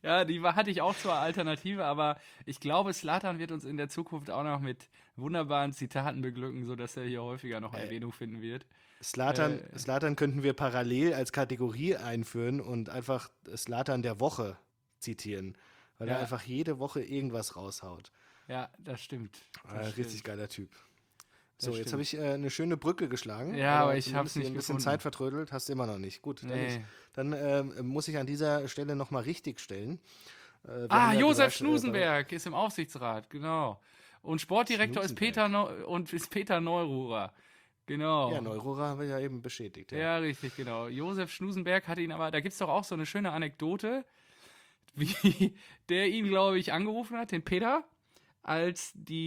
Ja, hatte ich auch zur Alternative, aber ich glaube, Zlatan wird uns in der Zukunft auch noch mit wunderbaren Zitaten beglücken, sodass er hier häufiger noch Erwähnung finden wird. Äh, Zlatan könnten wir parallel als Kategorie einführen und einfach Zlatan der Woche zitieren, weil er ja, einfach jede Woche irgendwas raushaut. ja, das stimmt. Das Richtig stimmt. geiler Typ. Das So, jetzt habe stimmt. ich eine schöne Brücke geschlagen, Ja, aber ich habe zumindest es hier nicht ein bisschen gefunden. Zeit vertrödelt, hast du immer noch nicht. Gut, Nee. dann muss ich an dieser Stelle nochmal richtig stellen. Wir Ah, haben ja Josef gesagt, Schnusenberg ist im Aufsichtsrat, genau. Und Sportdirektor ist Schnusenberg. Peter Neururer. Genau. Ja, Neurora haben wir ja eben bestätigt, ja. Ja, richtig, genau. Josef Schnusenberg hat ihn aber, da gibt es doch auch so eine schöne Anekdote, wie der ihn, glaube ich, angerufen hat, den Peter, als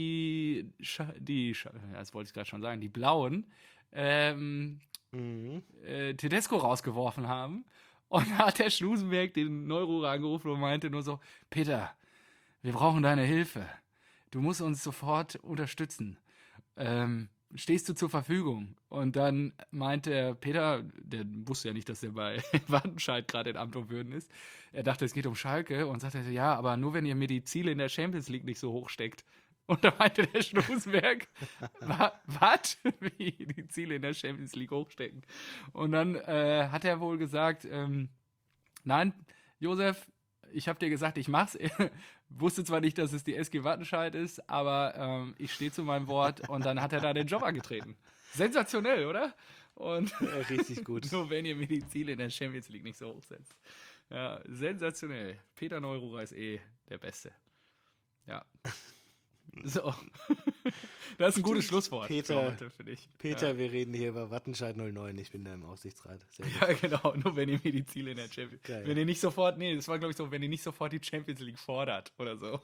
das wollte ich gerade schon sagen, die Blauen, ähm, Mhm. Tedesco rausgeworfen haben. Und da hat der Schnusenberg den Neururer angerufen und meinte nur so, Peter, wir brauchen deine Hilfe. Du musst uns sofort unterstützen. Stehst du zur Verfügung? Und dann meinte Peter, der wusste ja nicht, dass er bei Wattenscheid gerade in Amt und Würden ist. Er dachte, es geht um Schalke und sagte, ja, aber nur wenn ihr mir die Ziele in der Champions League nicht so hoch steckt. Und da meinte der Schnusenberg, was? Wie die Ziele in der Champions League hochstecken. Und dann hat er wohl gesagt, nein, Josef, ich habe dir gesagt, ich mach's. Wusste zwar nicht, dass es die SG Wattenscheid ist, aber ich stehe zu meinem Wort und dann hat er da den Job angetreten. Sensationell, oder? Und Richtig gut. nur wenn ihr mir die Ziele in der Champions League nicht so hochsetzt. Ja, sensationell. Peter Neururer ist der Beste. Ja. So. Das ist ein gutes Schlusswort Peter, für heute, finde ich. Peter, wir reden hier über Wattenscheid 09. Ich bin da im Aufsichtsrat. Sehr gut. Ja, genau. Nur wenn ihr mir die Ziele in der Champions Geil. Wenn ihr nicht sofort, nee, das war, glaube ich, so, wenn ihr nicht sofort die Champions League fordert oder so.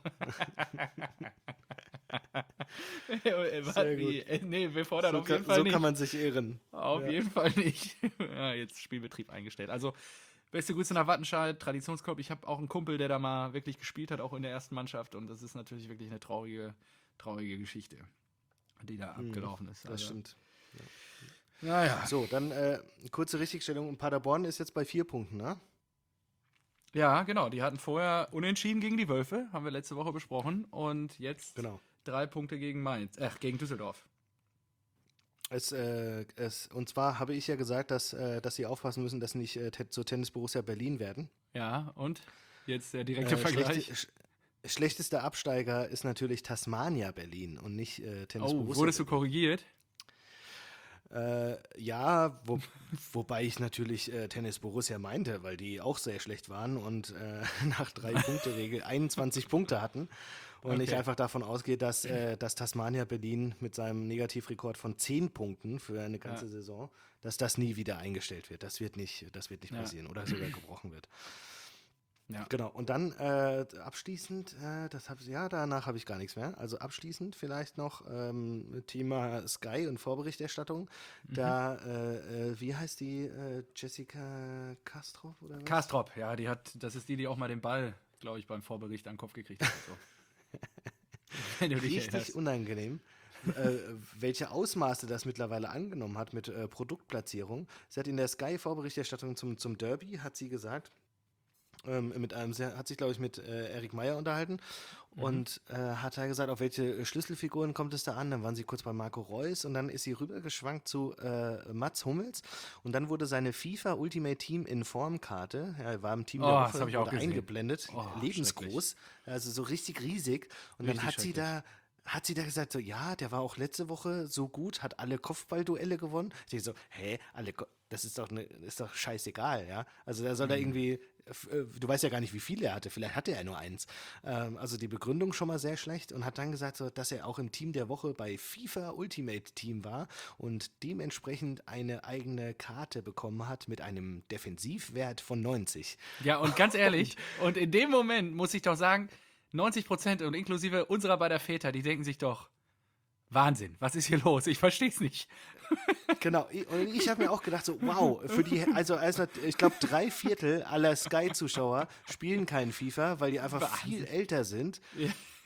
Sehr gut. Nee, wir fordern So, auf jeden kann, Fall so nicht. kann man sich irren. Auf Ja. jeden Fall nicht. Ja, jetzt Spielbetrieb eingestellt. Also, beste Grüße nach Wattenscheid, Traditionsclub. Ich habe auch einen Kumpel, der da mal wirklich gespielt hat, auch in der ersten Mannschaft. Und das ist natürlich wirklich eine traurige Geschichte, die da abgelaufen ist. Das stimmt. Naja. So, dann kurze Richtigstellung. Paderborn ist jetzt bei 4 Punkten, ne? Ja, genau. Die hatten vorher unentschieden gegen die Wölfe, haben wir letzte Woche besprochen. Und jetzt Genau. 3 Punkte gegen gegen Düsseldorf. Und zwar habe ich ja gesagt, dass sie aufpassen müssen, dass sie nicht zur Tennis Borussia Berlin werden. Ja, und jetzt der direkte Vergleich. Schlechtester Absteiger ist natürlich Tasmania Berlin und nicht Tennis Oh, Borussia wurdest du Berlin. korrigiert? Ja, wobei ich natürlich Tennis Borussia meinte, weil die auch sehr schlecht waren und nach 3-Punkte-Regel 21 Punkte hatten. Und ich Okay. einfach davon ausgehe, dass Tasmania Berlin mit seinem Negativrekord von 10 Punkten für eine ganze Saison, dass das nie wieder eingestellt wird. Das wird nicht Ja. passieren oder sogar gebrochen wird. Ja. Genau, und dann abschließend, danach habe ich gar nichts mehr. Also abschließend vielleicht noch Thema Sky und Vorberichterstattung. Da, wie heißt die, Jessica Kastrop oder was? Kastrop, ja, das ist die auch mal den Ball, glaube ich, beim Vorbericht an den Kopf gekriegt hat. So. Wenn du dich Richtig erinnerst. unangenehm. Welche Ausmaße das mittlerweile angenommen hat mit Produktplatzierung. Sie hat in der Sky-Vorberichterstattung zum Derby, hat sie gesagt, hat sich, glaube ich, mit Erik Meyer unterhalten und hat da gesagt, auf welche Schlüsselfiguren kommt es da an. Dann waren sie kurz bei Marco Reus und dann ist sie rübergeschwankt zu Mats Hummels und dann wurde seine FIFA Ultimate Team in Formkarte, er war im Team der Oh, Woche, das hab ich auch wurde gesehen. eingeblendet, Oh, lebensgroß, also so richtig riesig und dann Richtig hat sie da gesagt, so, ja, der war auch letzte Woche so gut, hat alle Kopfballduelle gewonnen. Ich denke so, das ist doch scheißegal, ja. Also da soll da irgendwie, du weißt ja gar nicht, wie viele er hatte, vielleicht hatte er nur eins. Also die Begründung schon mal sehr schlecht und hat dann gesagt, so, dass er auch im Team der Woche bei FIFA Ultimate Team war und dementsprechend eine eigene Karte bekommen hat mit einem Defensivwert von 90. Ja, und ganz ehrlich, und in dem Moment muss ich doch sagen, 90% und inklusive unserer beider Väter, die denken sich doch, Wahnsinn, was ist hier los? Ich verstehe es nicht. Genau, und ich habe mir auch gedacht, so, wow, also ich glaube, 3/4 aller Sky-Zuschauer spielen keinen FIFA, weil die einfach viel älter sind. Ja.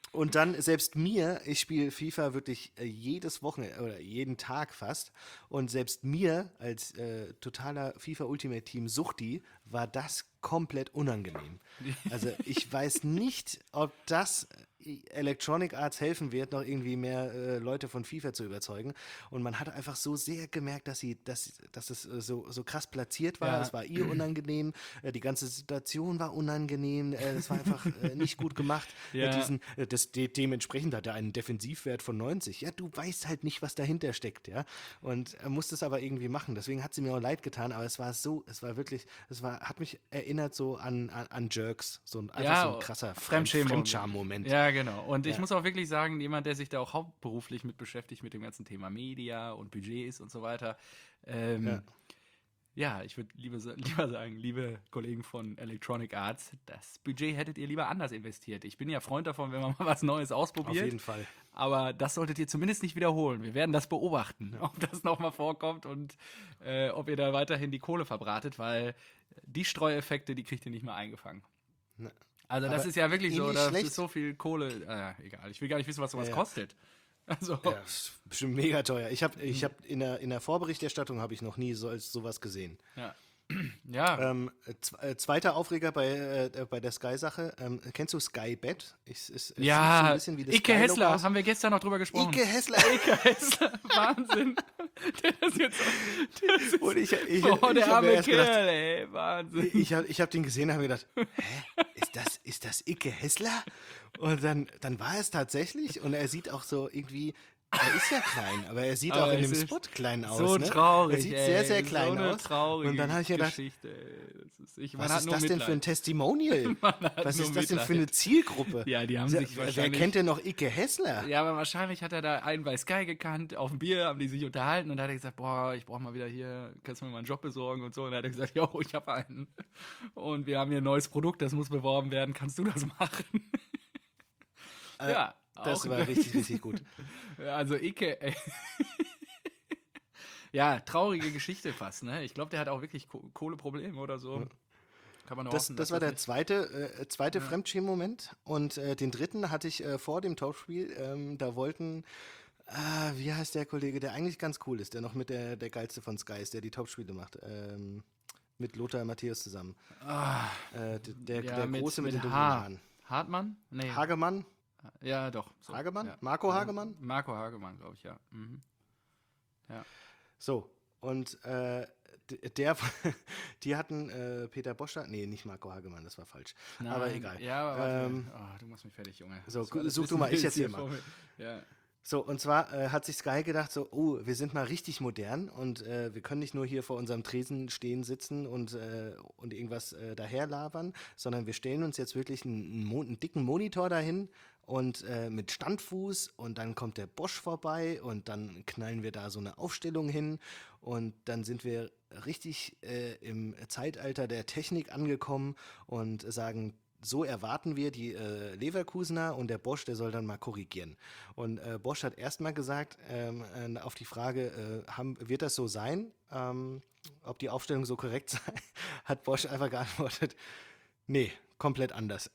Und dann selbst mir, ich spiele FIFA wirklich jedes Wochenende oder jeden Tag fast. Und selbst mir als totaler FIFA Ultimate Team Suchti war das komplett unangenehm. Also ich weiß nicht, ob das Electronic Arts helfen wird, noch irgendwie mehr Leute von FIFA zu überzeugen. Und man hat einfach so sehr gemerkt, dass es so krass platziert war. Ja. Es war ihr unangenehm, die ganze Situation war unangenehm, es war einfach nicht gut gemacht. Ja. Dementsprechend hat er einen Defensivwert von 90. Ja, du weißt halt nicht, was dahinter steckt, ja. Und er musste es aber irgendwie machen. Deswegen hat sie mir auch leid getan, aber es war wirklich, hat mich erinnert so an Jerks. Einfach so ein krasser Fremdscham-Moment. Ja, genau. Und ich Ja. muss auch wirklich sagen, jemand, der sich da auch hauptberuflich mit beschäftigt, mit dem ganzen Thema Media und Budgets und so weiter, Ja. ja, ich würde lieber sagen, liebe Kollegen von Electronic Arts, das Budget hättet ihr lieber anders investiert. Ich bin ja Freund davon, wenn man mal was Neues ausprobiert. Auf jeden Fall. Aber das solltet ihr zumindest nicht wiederholen. Wir werden das beobachten, ob das nochmal vorkommt und ob ihr da weiterhin die Kohle verbratet, weil die Streueffekte, die kriegt ihr nicht mehr eingefangen. Ne. Also das Aber ist ja wirklich so, ähnlich das schlecht- ist so viel Kohle. Egal, ich will gar nicht wissen, was sowas Ja. kostet. Also, Ja, ist bestimmt mega teuer. Ich hab in der Vorberichterstattung habe ich noch nie sowas gesehen. ja. Ja, Zweiter Aufreger bei der Sky-Sache. Kennst du Sky Bet? Es sieht so ja, ein bisschen wie das Icke Sky-Logo Hessler, aus. haben wir gestern noch drüber gesprochen. Icke Hessler. Icke Hessler, Wahnsinn. Der ist jetzt, der ist, Und ich der hab mir arme erst gedacht, Kerl, ey, Wahnsinn. ich hab den gesehen und habe mir gedacht, hä, ist das Icke Hessler? Und dann war es tatsächlich und er sieht auch so irgendwie, er ist ja klein, aber er sieht Aber auch in es dem ist Spot klein aus. so ne? traurig, Er sieht ey, sehr, sehr klein so eine aus. traurige Und dann habe ich gedacht, Geschichte, ey. Man was hat ist nur das denn für ein Mitleid. Testimonial? hat Was nur ist das denn für Mitleid. eine Zielgruppe? Ja, die haben sich Wer wahrscheinlich- kennt denn noch Icke Hessler? Ja, aber wahrscheinlich hat er da einen bei Sky gekannt, auf dem Bier haben die sich unterhalten und da hat er gesagt, boah, ich brauche mal wieder hier, kannst du mir mal einen Job besorgen und so. Und dann hat er gesagt, jo, ich habe einen. Und wir haben hier ein neues Produkt, das muss beworben werden, kannst du das machen? Ja, Das auch- war richtig, richtig gut. Ja, also Icke, ey. Ja, traurige Geschichte fast, ne? Ich glaube, der hat auch wirklich Kohleprobleme oder so. Kann man Das hoffen, war dass der nicht- zweite Fremdschämen-Moment. Und den dritten hatte ich vor dem Topspiel. Da wollten, wie heißt der Kollege, der eigentlich ganz cool ist, der noch mit der geilste von Sky ist, der die Topspiele macht. Mit Lothar Matthäus zusammen. Der ja, Große mit den dunklen H. Haaren. Hartmann? Nee. Hagemann? Ja, doch. So. Hagemann? Ja. Marco Hagemann? Marco Hagemann, glaube ich, ja. Mhm. Ja. So, und die hatten Peter Bosch da, nee, nicht Marco Hagemann, das war falsch. Aber Nein, egal. Ja, aber warte. Ähm, Du machst mich fertig, Junge. so, Das war alles such du Wissen mal, ich jetzt erzähl hier mal. vor mir. Ja. So, und zwar hat sich Sky gedacht, so, oh, wir sind mal richtig modern und wir können nicht nur hier vor unserem Tresen stehen, sitzen und irgendwas daherlabern, sondern wir stellen uns jetzt wirklich einen dicken Monitor dahin und mit Standfuß und dann kommt der Bosch vorbei und dann knallen wir da so eine Aufstellung hin und dann sind wir richtig im Zeitalter der Technik angekommen und sagen, so erwarten wir die Leverkusener und der Bosch, der soll dann mal korrigieren. Und Bosch hat erstmal gesagt, auf die Frage, wird das so sein, ob die Aufstellung so korrekt sei, hat Bosch einfach geantwortet, nee, komplett anders.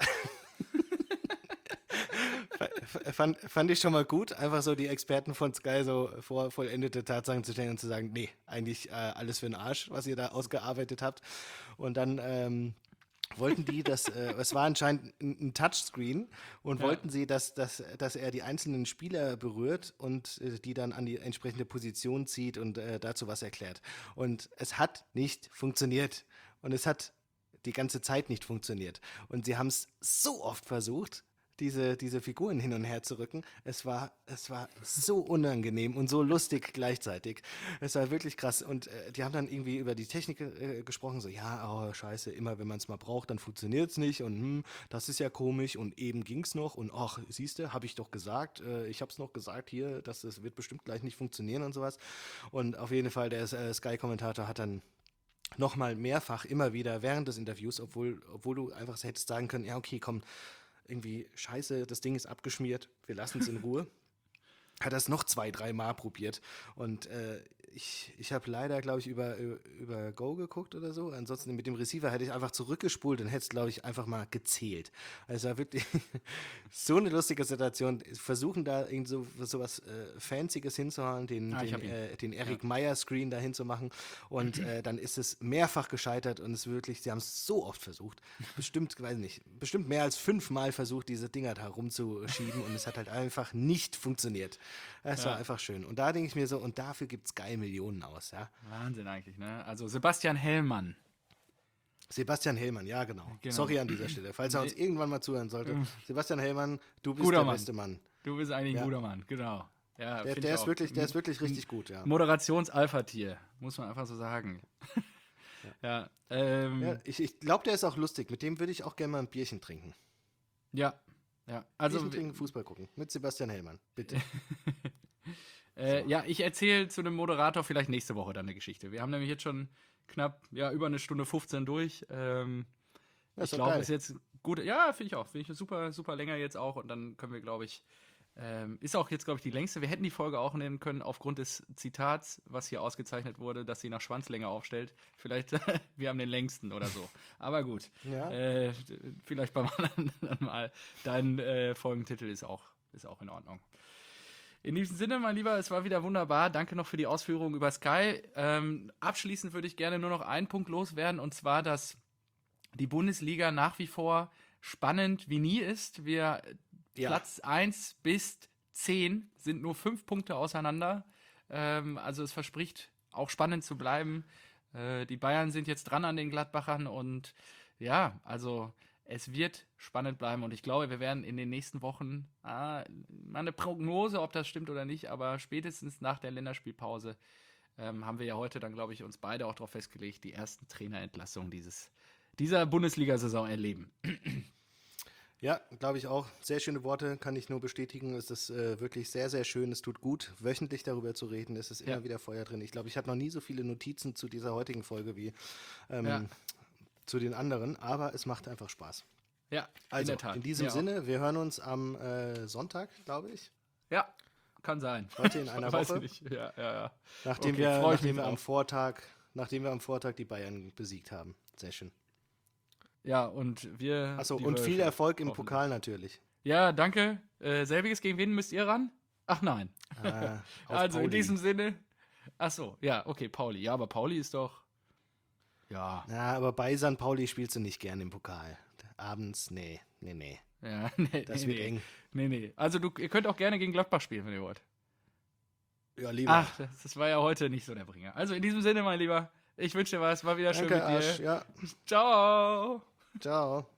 Fand ich schon mal gut, einfach so die Experten von Sky so vor vollendete Tatsachen zu stellen und zu sagen, nee, eigentlich alles für den Arsch, was ihr da ausgearbeitet habt. Und dann wollten die, es war anscheinend ein Touchscreen und Ja. wollten sie, dass er die einzelnen Spieler berührt und die dann an die entsprechende Position zieht und dazu was erklärt. Und es hat nicht funktioniert. Und es hat die ganze Zeit nicht funktioniert. Und sie haben es so oft versucht, diese Figuren hin und her zu rücken. Es war so unangenehm und so lustig gleichzeitig. Es war wirklich krass. Und die haben dann irgendwie über die Technik gesprochen, so, ja, oh, scheiße, immer wenn man es mal braucht, dann funktioniert es nicht und das ist ja komisch und eben ging es noch und ach, siehst du, habe ich doch gesagt, ich habe es noch gesagt hier, dass das wird bestimmt gleich nicht funktionieren und sowas. Und auf jeden Fall, der Sky-Kommentator hat dann nochmal mehrfach immer wieder während des Interviews, obwohl du einfach hättest sagen können, ja, okay, komm, irgendwie scheiße, das Ding ist abgeschmiert, wir lassen es in Ruhe. Hat das noch 2, 3 Mal probiert und ich habe leider, glaube ich, über Go geguckt oder so. Ansonsten mit dem Receiver hätte ich einfach zurückgespult und hätte es, glaube ich, einfach mal gezählt. Also war wirklich so eine lustige Situation. Versuchen da irgend so was Fancyes hinzuhauen, Ich habe ihn. Den Ja. Eric Meyer Screen da hinzumachen und dann ist es mehrfach gescheitert und es wirklich, sie haben es so oft versucht. Bestimmt, weiß nicht, bestimmt mehr als 5-mal versucht, diese Dinger da rumzuschieben und es hat halt einfach nicht funktioniert. Es war einfach schön. Und da denke ich mir so, und dafür gibt es geil Millionen aus, ja. Wahnsinn eigentlich, ne? Also Sebastian Hellmann. Sebastian Hellmann, ja genau. Genau. Sorry an dieser Stelle, falls er uns irgendwann mal zuhören sollte. Sebastian Hellmann, du bist Guter der Mann. beste Mann. Du bist eigentlich ein Ja. guter Mann, genau. Ja, Der, find der, ich ist auch. wirklich, der ist wirklich richtig gut, ja. Moderations-Alpha-Tier, muss man einfach so sagen. Ja, Ja, ich glaube, der ist auch lustig. Mit dem würde ich auch gerne mal ein Bierchen trinken. ja. Also, Bierchen trinken, Fußball gucken. Mit Sebastian Hellmann, bitte. ja, ich erzähle zu dem Moderator vielleicht nächste Woche dann eine Geschichte. Wir haben nämlich jetzt schon knapp, über eine Stunde 15 durch. Das Ich ist doch glaube, geil. ist jetzt gut. Ja, finde ich auch. Finde ich super, super länger jetzt auch. Und dann können wir, glaube ich, ist auch jetzt, glaube ich, die längste. Wir hätten die Folge auch nehmen können aufgrund des Zitats, was hier ausgezeichnet wurde, dass sie nach Schwanzlänge aufstellt. Vielleicht, wir haben den längsten oder so. Aber gut. Ja. Vielleicht beim anderen Mal. Dein Folgentitel ist auch in Ordnung. In diesem Sinne, mein Lieber, es war wieder wunderbar. Danke noch für die Ausführungen über Sky. Abschließend würde ich gerne nur noch einen Punkt loswerden, und zwar, dass die Bundesliga nach wie vor spannend wie nie ist. Ja. Platz 1 bis 10 sind nur 5 Punkte auseinander. Also es verspricht auch spannend zu bleiben. Die Bayern sind jetzt dran an den Gladbachern und ja, also es wird spannend bleiben und ich glaube, wir werden in den nächsten Wochen mal eine Prognose, ob das stimmt oder nicht, aber spätestens nach der Länderspielpause haben wir ja heute dann, glaube ich, uns beide auch darauf festgelegt, die ersten Trainerentlassungen dieser Bundesliga-Saison erleben. Ja, glaube ich auch. Sehr schöne Worte, kann ich nur bestätigen. Es ist wirklich sehr, sehr schön. Es tut gut, wöchentlich darüber zu reden. Es ist immer wieder Feuer drin. Ich glaube, ich habe noch nie so viele Notizen zu dieser heutigen Folge wie zu den anderen, aber es macht einfach Spaß. Ja, Also, in der Tat. in diesem Ja, Sinne, wir hören uns am Sonntag, glaube ich. Ja, kann sein. Heute in einer Weiß Woche. ich nicht. Ja. Nachdem, Okay, freu ich mich wir am drauf. Vortag die Bayern besiegt haben. Sehr schön. Ja, und wir. Achso, die und viel Wölfe, Erfolg im hoffentlich. Pokal natürlich. Ja, danke. Selbiges, gegen wen müsst ihr ran? Ach nein. Auf Also in Pauli. diesem Sinne. Ach so, ja, okay, Pauli. Ja, aber Pauli ist doch. Ja. Na, aber bei St. Pauli spielst du nicht gern im Pokal. Abends, nee. Ja, nee, Das wird eng. Nee. Also ihr könnt auch gerne gegen Gladbach spielen, wenn ihr wollt. Ja, lieber. Ach, das war ja heute nicht so der Bringer. Also in diesem Sinne, mein Lieber, ich wünsche dir was. War wieder schön Danke, mit dir. Arsch. Ja, Ciao. ciao.